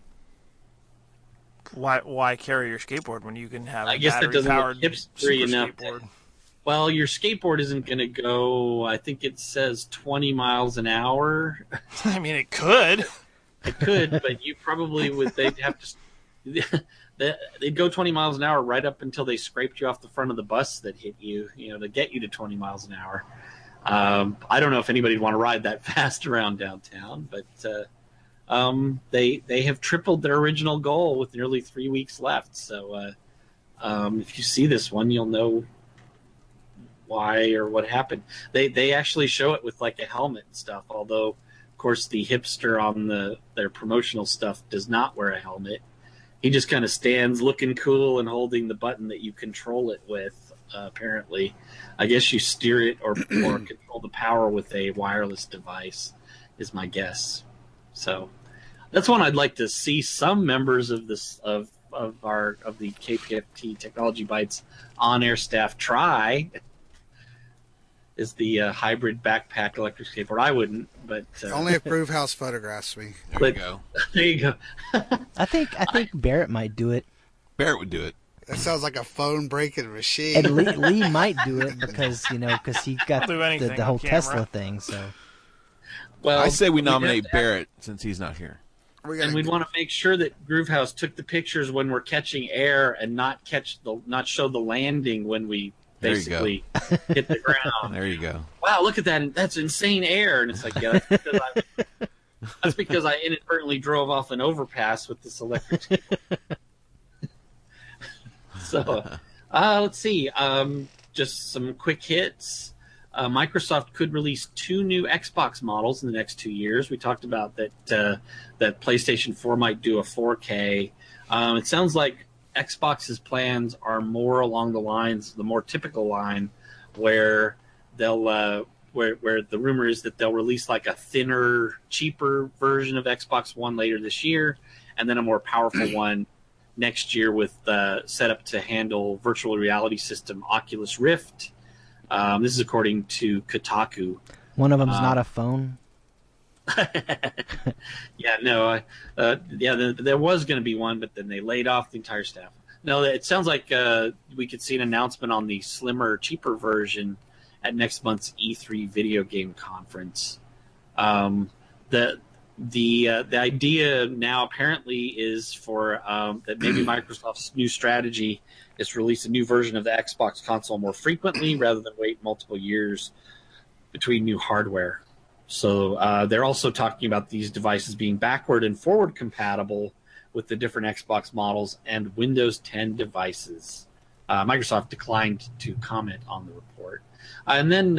Why carry your skateboard when you can have
I guess that doesn't look hipstery enough.
Skateboard?
Well, your skateboard isn't going to go, I think it says 20 miles an hour.
I mean, it could.
It could, but you probably would. They'd have to. They'd go 20 miles an hour right up until they scraped you off the front of the bus that hit you, you know, to get you to 20 miles an hour. I don't know if anybody'd want to ride that fast around downtown, but they have tripled their original goal with nearly 3 weeks left. So if you see this one, you'll know why or what happened. They actually show it with like a helmet and stuff, although of course the hipster on their promotional stuff does not wear a helmet. He just kind of stands looking cool and holding the button that you control it with. Apparently, I guess you steer it or control the power with a wireless device is my guess. So that's one I'd like to see some members of this of the KPFT Technology Bytes on-air staff try. Is the hybrid backpack electric skateboard. I wouldn't, but
only if Brewhouse photographs me.
There you go.
There you go.
I think Barrett might do it.
Barrett would do it.
That sounds like a phone breaking machine.
And Lee might do it because he got the whole Tesla thing. So,
well, I say we nominate Barrett since he's not here.
And we'd want to make sure that Groovehouse took the pictures when we're catching air and not show the landing when we basically hit the ground.
There you go.
Wow, look at that. That's insane air. And it's like, yeah, that's because I inadvertently drove off an overpass with this electric skateboard. So, let's see. Just some quick hits. Microsoft could release 2 new Xbox models in the next 2 years. We talked about that PlayStation 4 might do a 4K. It sounds like Xbox's plans are more along the lines, the more typical line, where they'll where the rumor is that they'll release like a thinner, cheaper version of Xbox One later this year, and then a more powerful one next year with set up to handle virtual reality system Oculus Rift. This is according to Kotaku.
One of them's not a phone.
There was going to be one, but then they laid off the entire staff. No, it sounds like we could see an announcement on the slimmer, cheaper version at next month's E3 video game conference. The idea now apparently is for that maybe Microsoft's new strategy is to release a new version of the Xbox console more frequently rather than wait multiple years between new hardware. So they're also talking about these devices being backward and forward compatible with the different Xbox models and Windows 10 devices. Microsoft declined to comment on the report. And then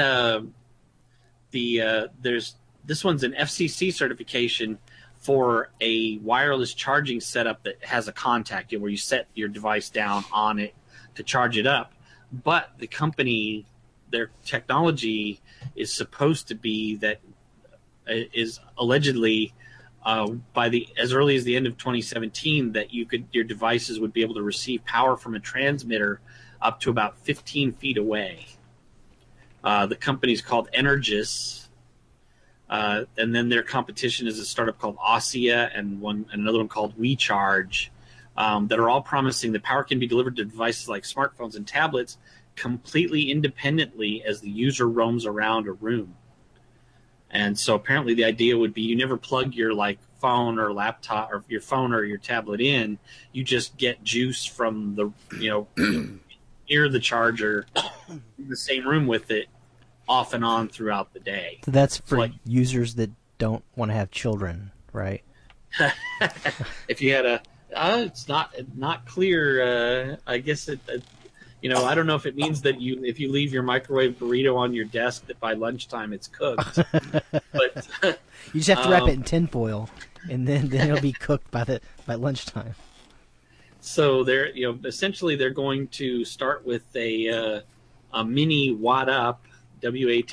there's this one's an FCC certification for a wireless charging setup that has a contact where you set your device down on it to charge it up. But the company, their technology is supposed to be that is allegedly as early as the end of 2017 that your devices would be able to receive power from a transmitter up to about 15 feet away. The company's called Energous, and then their competition is a startup called Ossia and another one called WeCharge, that are all promising that power can be delivered to devices like smartphones and tablets completely independently as the user roams around a room. And so apparently the idea would be you never plug your phone or laptop or your phone or your tablet in. You just get juice from the near the charger in the same room with it off and on throughout the day.
So that's for users that don't want to have children, right?
If you had it's not clear. I guess I don't know if it means that if you leave your microwave burrito on your desk that by lunchtime it's cooked. But
you just have to wrap it in tinfoil, and then it'll be cooked by lunchtime.
So they're essentially they're going to start with a mini Watt Up WATT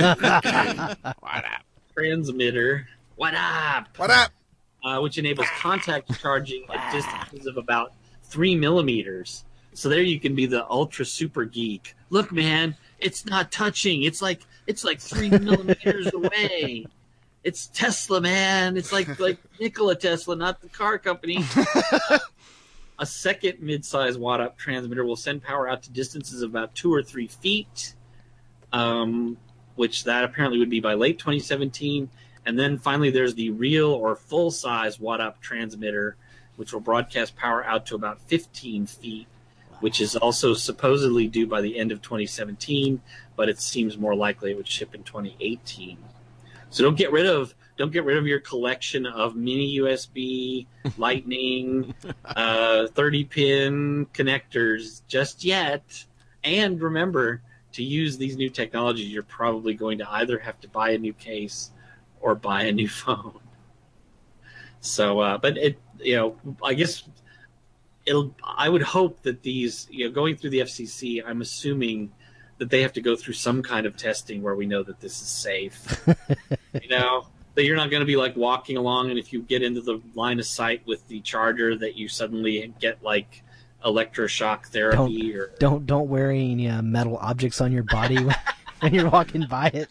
transmitter. What up? Which enables contact charging at distances of about 3 millimeters. So there you can be the ultra super geek. Look, man, it's not touching. It's like 3 millimeters away. It's Tesla, man. It's like Nikola Tesla, not the car company. A second mid-size Watt-Up transmitter will send power out to distances of about 2 or 3 feet, which that apparently would be by late 2017. And then finally there's the real or full-size Watt-Up transmitter, which will broadcast power out to about 15 feet, which is also supposedly due by the end of 2017, but it seems more likely it would ship in 2018. So don't get rid of your collection of mini USB, Lightning, 30-pin connectors just yet. And remember, to use these new technologies, you're probably going to either have to buy a new case or buy a new phone. So, but I guess I would hope that these, going through the FCC, I'm assuming that they have to go through some kind of testing where we know that this is safe. That you're not going to be walking along, and if you get into the line of sight with the charger, that you suddenly get electroshock therapy.
Don't wear any metal objects on your body when you're walking by it.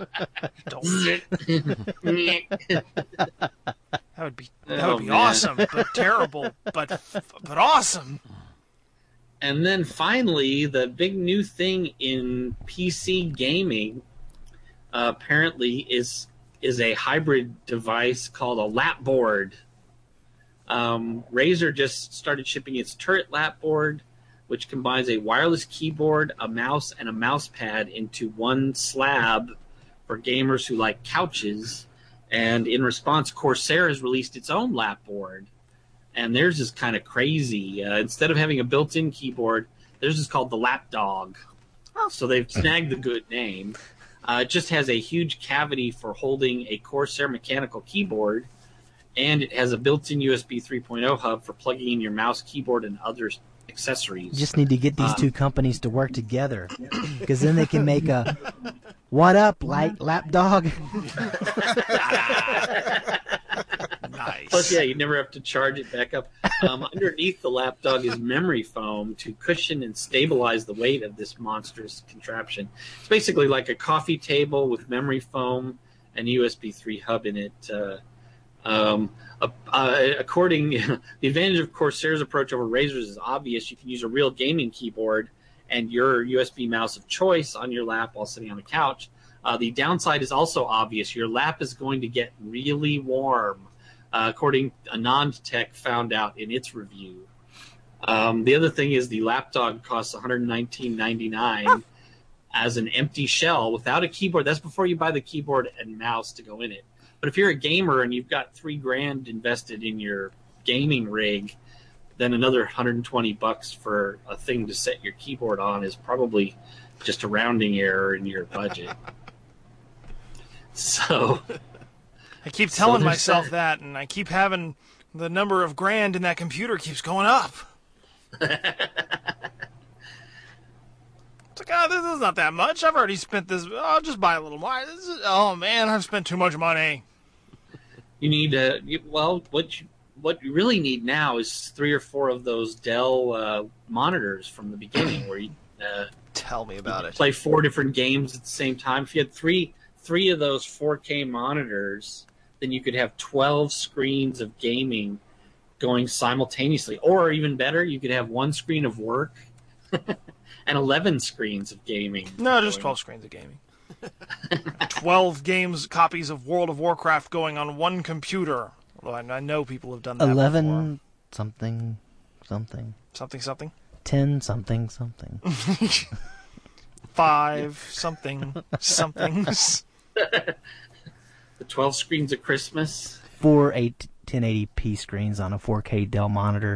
That would be awesome, but terrible, but awesome.
And then finally, the big new thing in PC gaming apparently is a hybrid device called a lapboard. Razer just started shipping its Turret lapboard, which combines a wireless keyboard, a mouse, and a mouse pad into one slab for gamers who like couches. And in response, Corsair has released its own lapboard, and theirs is kind of crazy. Instead of having a built-in keyboard, theirs is called the Lapdog. So they've snagged the good name. It just has a huge cavity for holding a Corsair mechanical keyboard, and it has a built-in USB 3.0 hub for plugging in your mouse, keyboard, and other accessories.
You just need to get these two companies to work together, because then they can make a "What up, lapdog?"
Nice.
Plus, yeah, you never have to charge it back up. Underneath the lapdog is memory foam to cushion and stabilize the weight of this monstrous contraption. It's basically like a coffee table with memory foam and USB 3 hub in it. According, the advantage of Corsair's approach over Razer's is obvious. You can use a real gaming keyboard and your USB mouse of choice on your lap while sitting on the couch. The downside is also obvious. Your lap is going to get really warm, according to Anand Tech found out in its review. The other thing is the lapdog costs $119.99 as an empty shell without a keyboard. That's before you buy the keyboard and mouse to go in it. But if you're a gamer and you've got $3,000 invested in your gaming rig, then another $120 for a thing to set your keyboard on is probably just a rounding error in your budget. So
I keep telling myself that, and I keep having the number of grand in that computer keeps going up. It's like, oh, this is not that much. I've already spent this. I'll just buy a little more. Oh man, I've spent too much money.
You need what you really need now is 3 or 4 of those Dell monitors from the beginning, where you
tell me about it.
Play 4 different games at the same time. If you had three of those 4K monitors, then you could have 12 screens of gaming going simultaneously. Or even better, you could have 1 screen of work and 11 screens of gaming.
No, just 12 screens of gaming. 12 copies of World of Warcraft going on one computer. Well, I know people have done that
11
before.
something.
10
something.
5 somethings. The 12 screens of Christmas.
4 1080p screens on a 4K Dell monitor.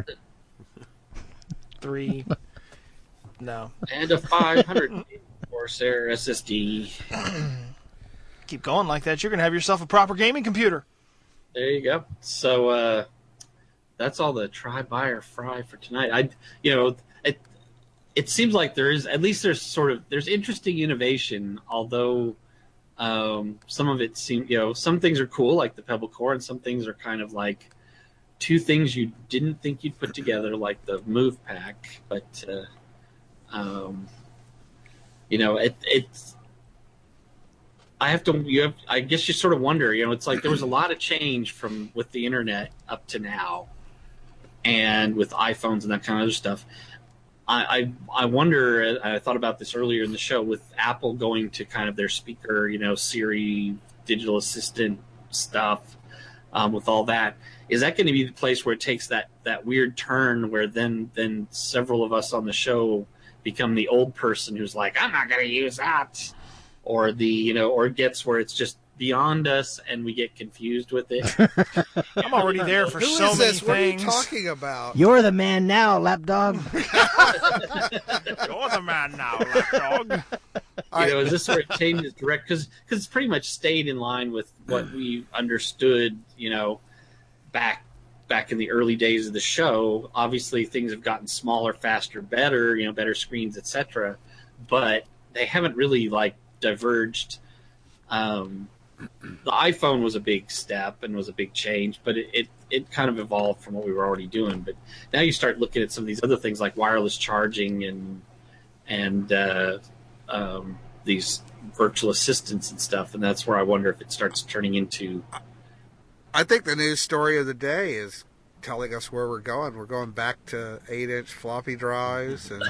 3. No.
And a 500 Corsair SSD.
Keep going like that, you're going to have yourself a proper gaming computer.
There you go. So that's all the try, buy, or fry for tonight. It seems like there's interesting innovation, although some of it seems, some things are cool, like the Pebble Core, and some things are kind of like two things you didn't think you'd put together, like the Move Pack. But it's. I guess you sort of wonder, it's like there was a lot of change with the internet up to now, and with iPhones and that kind of other stuff. I wonder, I thought about this earlier in the show, with Apple going to kind of their speaker, Siri, digital assistant stuff, with all that. Is that going to be the place where it takes that weird turn where then several of us on the show become the old person who's like, I'm not going to use that? Or or it gets where it's just beyond us and we get confused with it.
I'm already there for so many things.
What are you talking about?
You're the man now, lapdog.
You're the man now, lapdog.
Is this where it changes direct? Because it's pretty much stayed in line with what we understood, back in the early days of the show. Obviously, things have gotten smaller, faster, better, better screens, etc. But they haven't really diverged. The iPhone was a big step and was a big change, but it kind of evolved from what we were already doing. But now you start looking at some of these other things like wireless charging and these virtual assistants and stuff, and that's where I wonder if it starts turning into.
I think the news story of the day is telling us where we're going. We're going back to 8-inch floppy drives and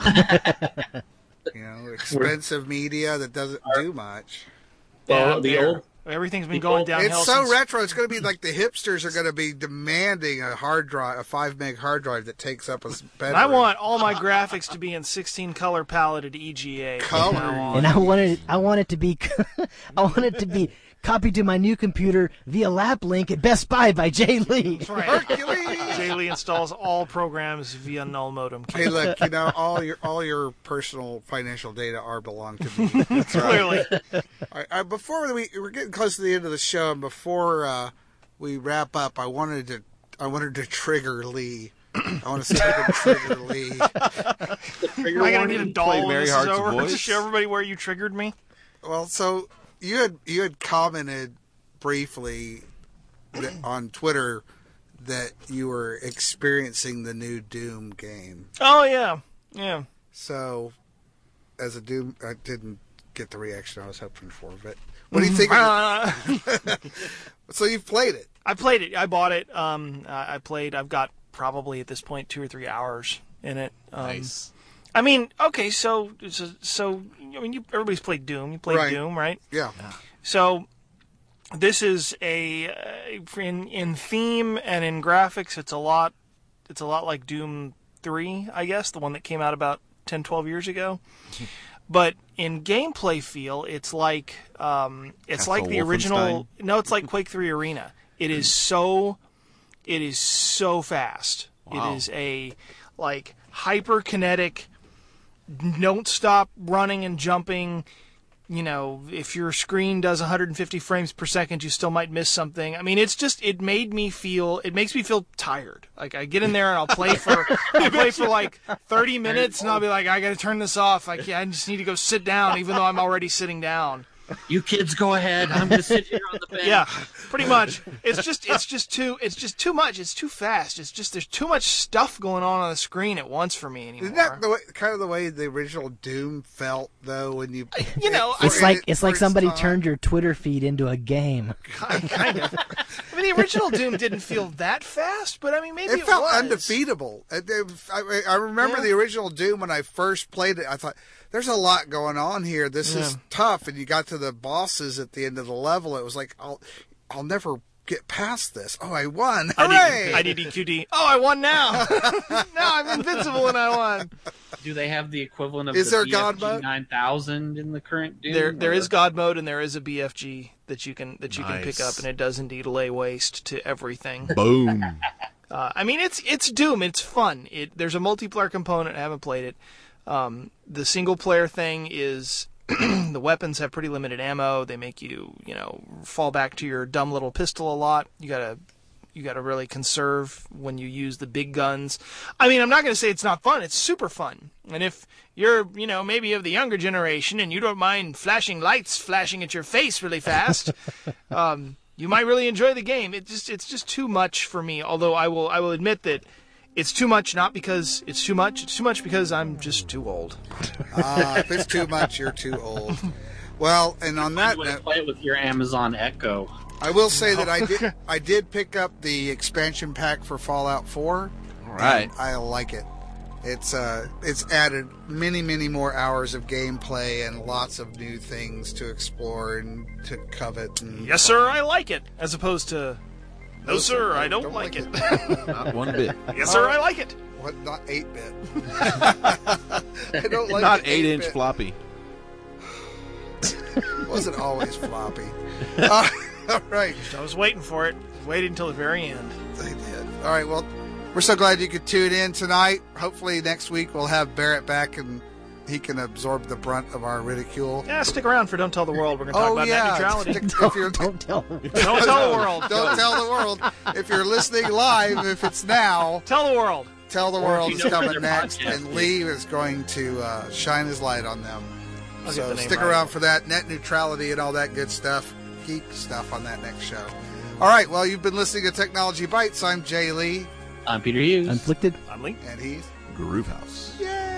expensive media that doesn't do much.
Well,
everything's been going downhill.
It's so retro. It's going to be like the hipsters are going to be demanding a hard drive, a 5 meg hard drive that takes up a bedroom.
I want all my graphics to be in 16 color paletted EGA.
Color.
And I want it to be copied to my new computer via lap link at Best Buy by Jay Lee.
That's right. Hercules. Jay Lee installs all programs via null modem.
Hey, look, all your personal financial data belong to me. That's
Clearly.
All right, before we're getting close to the end of the show, and before we wrap up, I wanted to trigger Lee. I want to see if I can trigger Lee.
Am I going to need a doll when this is over to show everybody where you triggered me?
Well, so you had commented briefly on Twitter that you were experiencing the new Doom game.
Oh, yeah. Yeah.
So, as a Doom, I didn't get the reaction I was hoping for, but what do you think of it? So you've played it.
I played it. I bought it. I've got probably at this point 2 or 3 hours in it.
Nice.
I mean, okay, so I mean, everybody's played Doom. You played Doom, right?
Yeah.
So this is in theme and in graphics, it's a lot like Doom 3, I guess, the one that came out about 10, 12 years ago. But in gameplay feel, it's like the original. No, it's like Quake 3 Arena. It is so fast. Wow. It is a like hyperkinetic, don't stop running and jumping. You know, if your screen does 150 frames per second, you still might miss something. I mean, it makes me feel tired. Like I get in there and I'll play for like 30 minutes and I'll be like, I got to turn this off. I just need to go sit down, even though I'm already sitting down.
You kids go ahead. I'm going to sit here on the bench.
Yeah, pretty much. It's just too much. It's too fast. It's just there's too much stuff going on the screen at once for me anymore.
Isn't that kind of the way the original Doom felt though? When you
it's like somebody turned your Twitter feed into a game.
Kind of. I mean, the original Doom didn't feel that fast, but I mean, maybe it
felt
was.
undefeatable. I remember the original Doom when I first played it. I thought, there's a lot going on here. This is tough. And you got to the bosses at the end of the level. It was like, I'll never get past this. Oh, I won. Hooray!
IDDQD. Oh, I won now. Now I'm invincible and I won.
Do they have the equivalent of
is
the
there
BFG
God mode?
9000 in the current Doom?
There is God mode and there is a BFG that you can pick up, and it does indeed lay waste to everything.
Boom.
I mean, it's Doom. It's fun. There's a multiplayer component. I haven't played it. The single player thing is the weapons have pretty limited ammo. They make you fall back to your dumb little pistol a lot. You gotta really conserve when you use the big guns. I mean, I'm not gonna say it's not fun. It's super fun. And if you're maybe of the younger generation and you don't mind flashing lights flashing at your face really fast, you might really enjoy the game. It's just too much for me. Although I will admit that. It's too much, not because it's too much. It's too much because I'm just too old.
If it's too much, you're too old. Well, and on that note,
play it with your Amazon Echo.
I will say that I did pick up the expansion pack for Fallout 4.
All right,
I like it. It's added many, many more hours of gameplay and lots of new things to explore and to covet. And
yes, sir, I like it. As opposed to. No, sir, I don't like it.
Not one bit.
Yes, sir, I like it.
What? Not 8-bit. I don't like
not
it.
8-inch floppy.
It wasn't always floppy. All right.
I was waiting for it. Waited until the very end.
They did. All right, well, we're so glad you could tune in tonight. Hopefully next week we'll have Barrett back and he can absorb the brunt of our ridicule.
Yeah, stick around for Don't Tell the World. We're going to talk about net neutrality.
Don't tell the world.
Don't tell the world.
Don't tell the world. If you're listening live, if it's now,
tell the world.
Tell the world is coming next, and Lee is going to shine his light on them. So stick around for that. Net neutrality and all that good stuff. Geek stuff on that next show. All right, well, you've been listening to Technology Bites. I'm Jay Lee.
I'm Peter Hughes.
Inflicted.
I'm Lee.
And he's
Groove House.
Yay!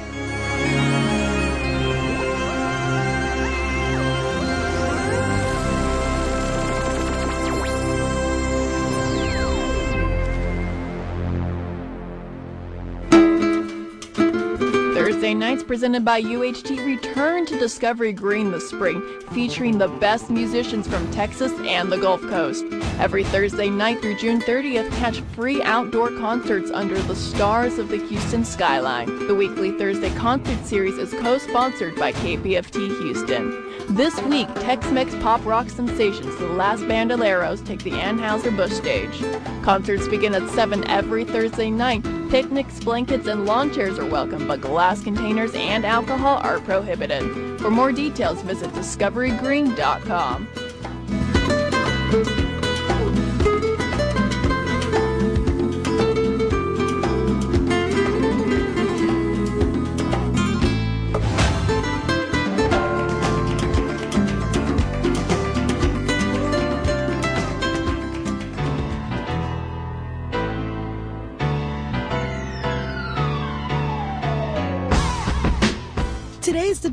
Thursday nights presented by UHT return to Discovery Green this spring, featuring the best musicians from Texas and the Gulf Coast. Every Thursday night through June 30th, catch free outdoor concerts under the stars of the Houston skyline. The weekly Thursday concert series is co-sponsored by KPFT Houston. This week, Tex-Mex pop rock sensations The Las Bandoleros take the Anheuser-Busch stage. Concerts begin at 7 every Thursday night. Picnics, blankets, and lawn chairs are welcome, but glass containers and alcohol are prohibited. For more details, visit discoverygreen.com.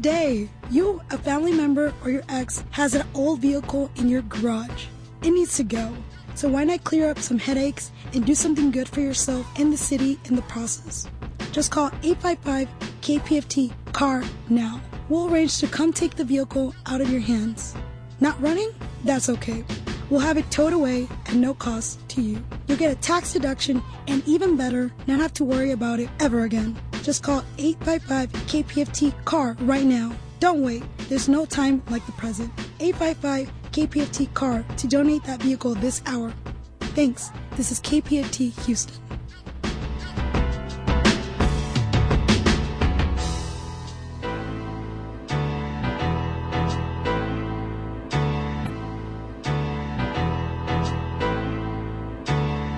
today. You, a family member, or your ex has an old vehicle in your garage. It needs to go. So why not clear up some headaches and do something good for yourself and the city in the process? Just call 855-KPFT-CAR now. We'll arrange to come take the vehicle out of your hands. Not running? That's okay. We'll have it towed away at no cost to you. You'll get a tax deduction and even better, not have to worry about it ever again. Just call 855-KPFT-CAR right now. Don't wait. There's no time like the present. 855-KPFT-CAR to donate that vehicle this hour. Thanks. This is KPFT Houston.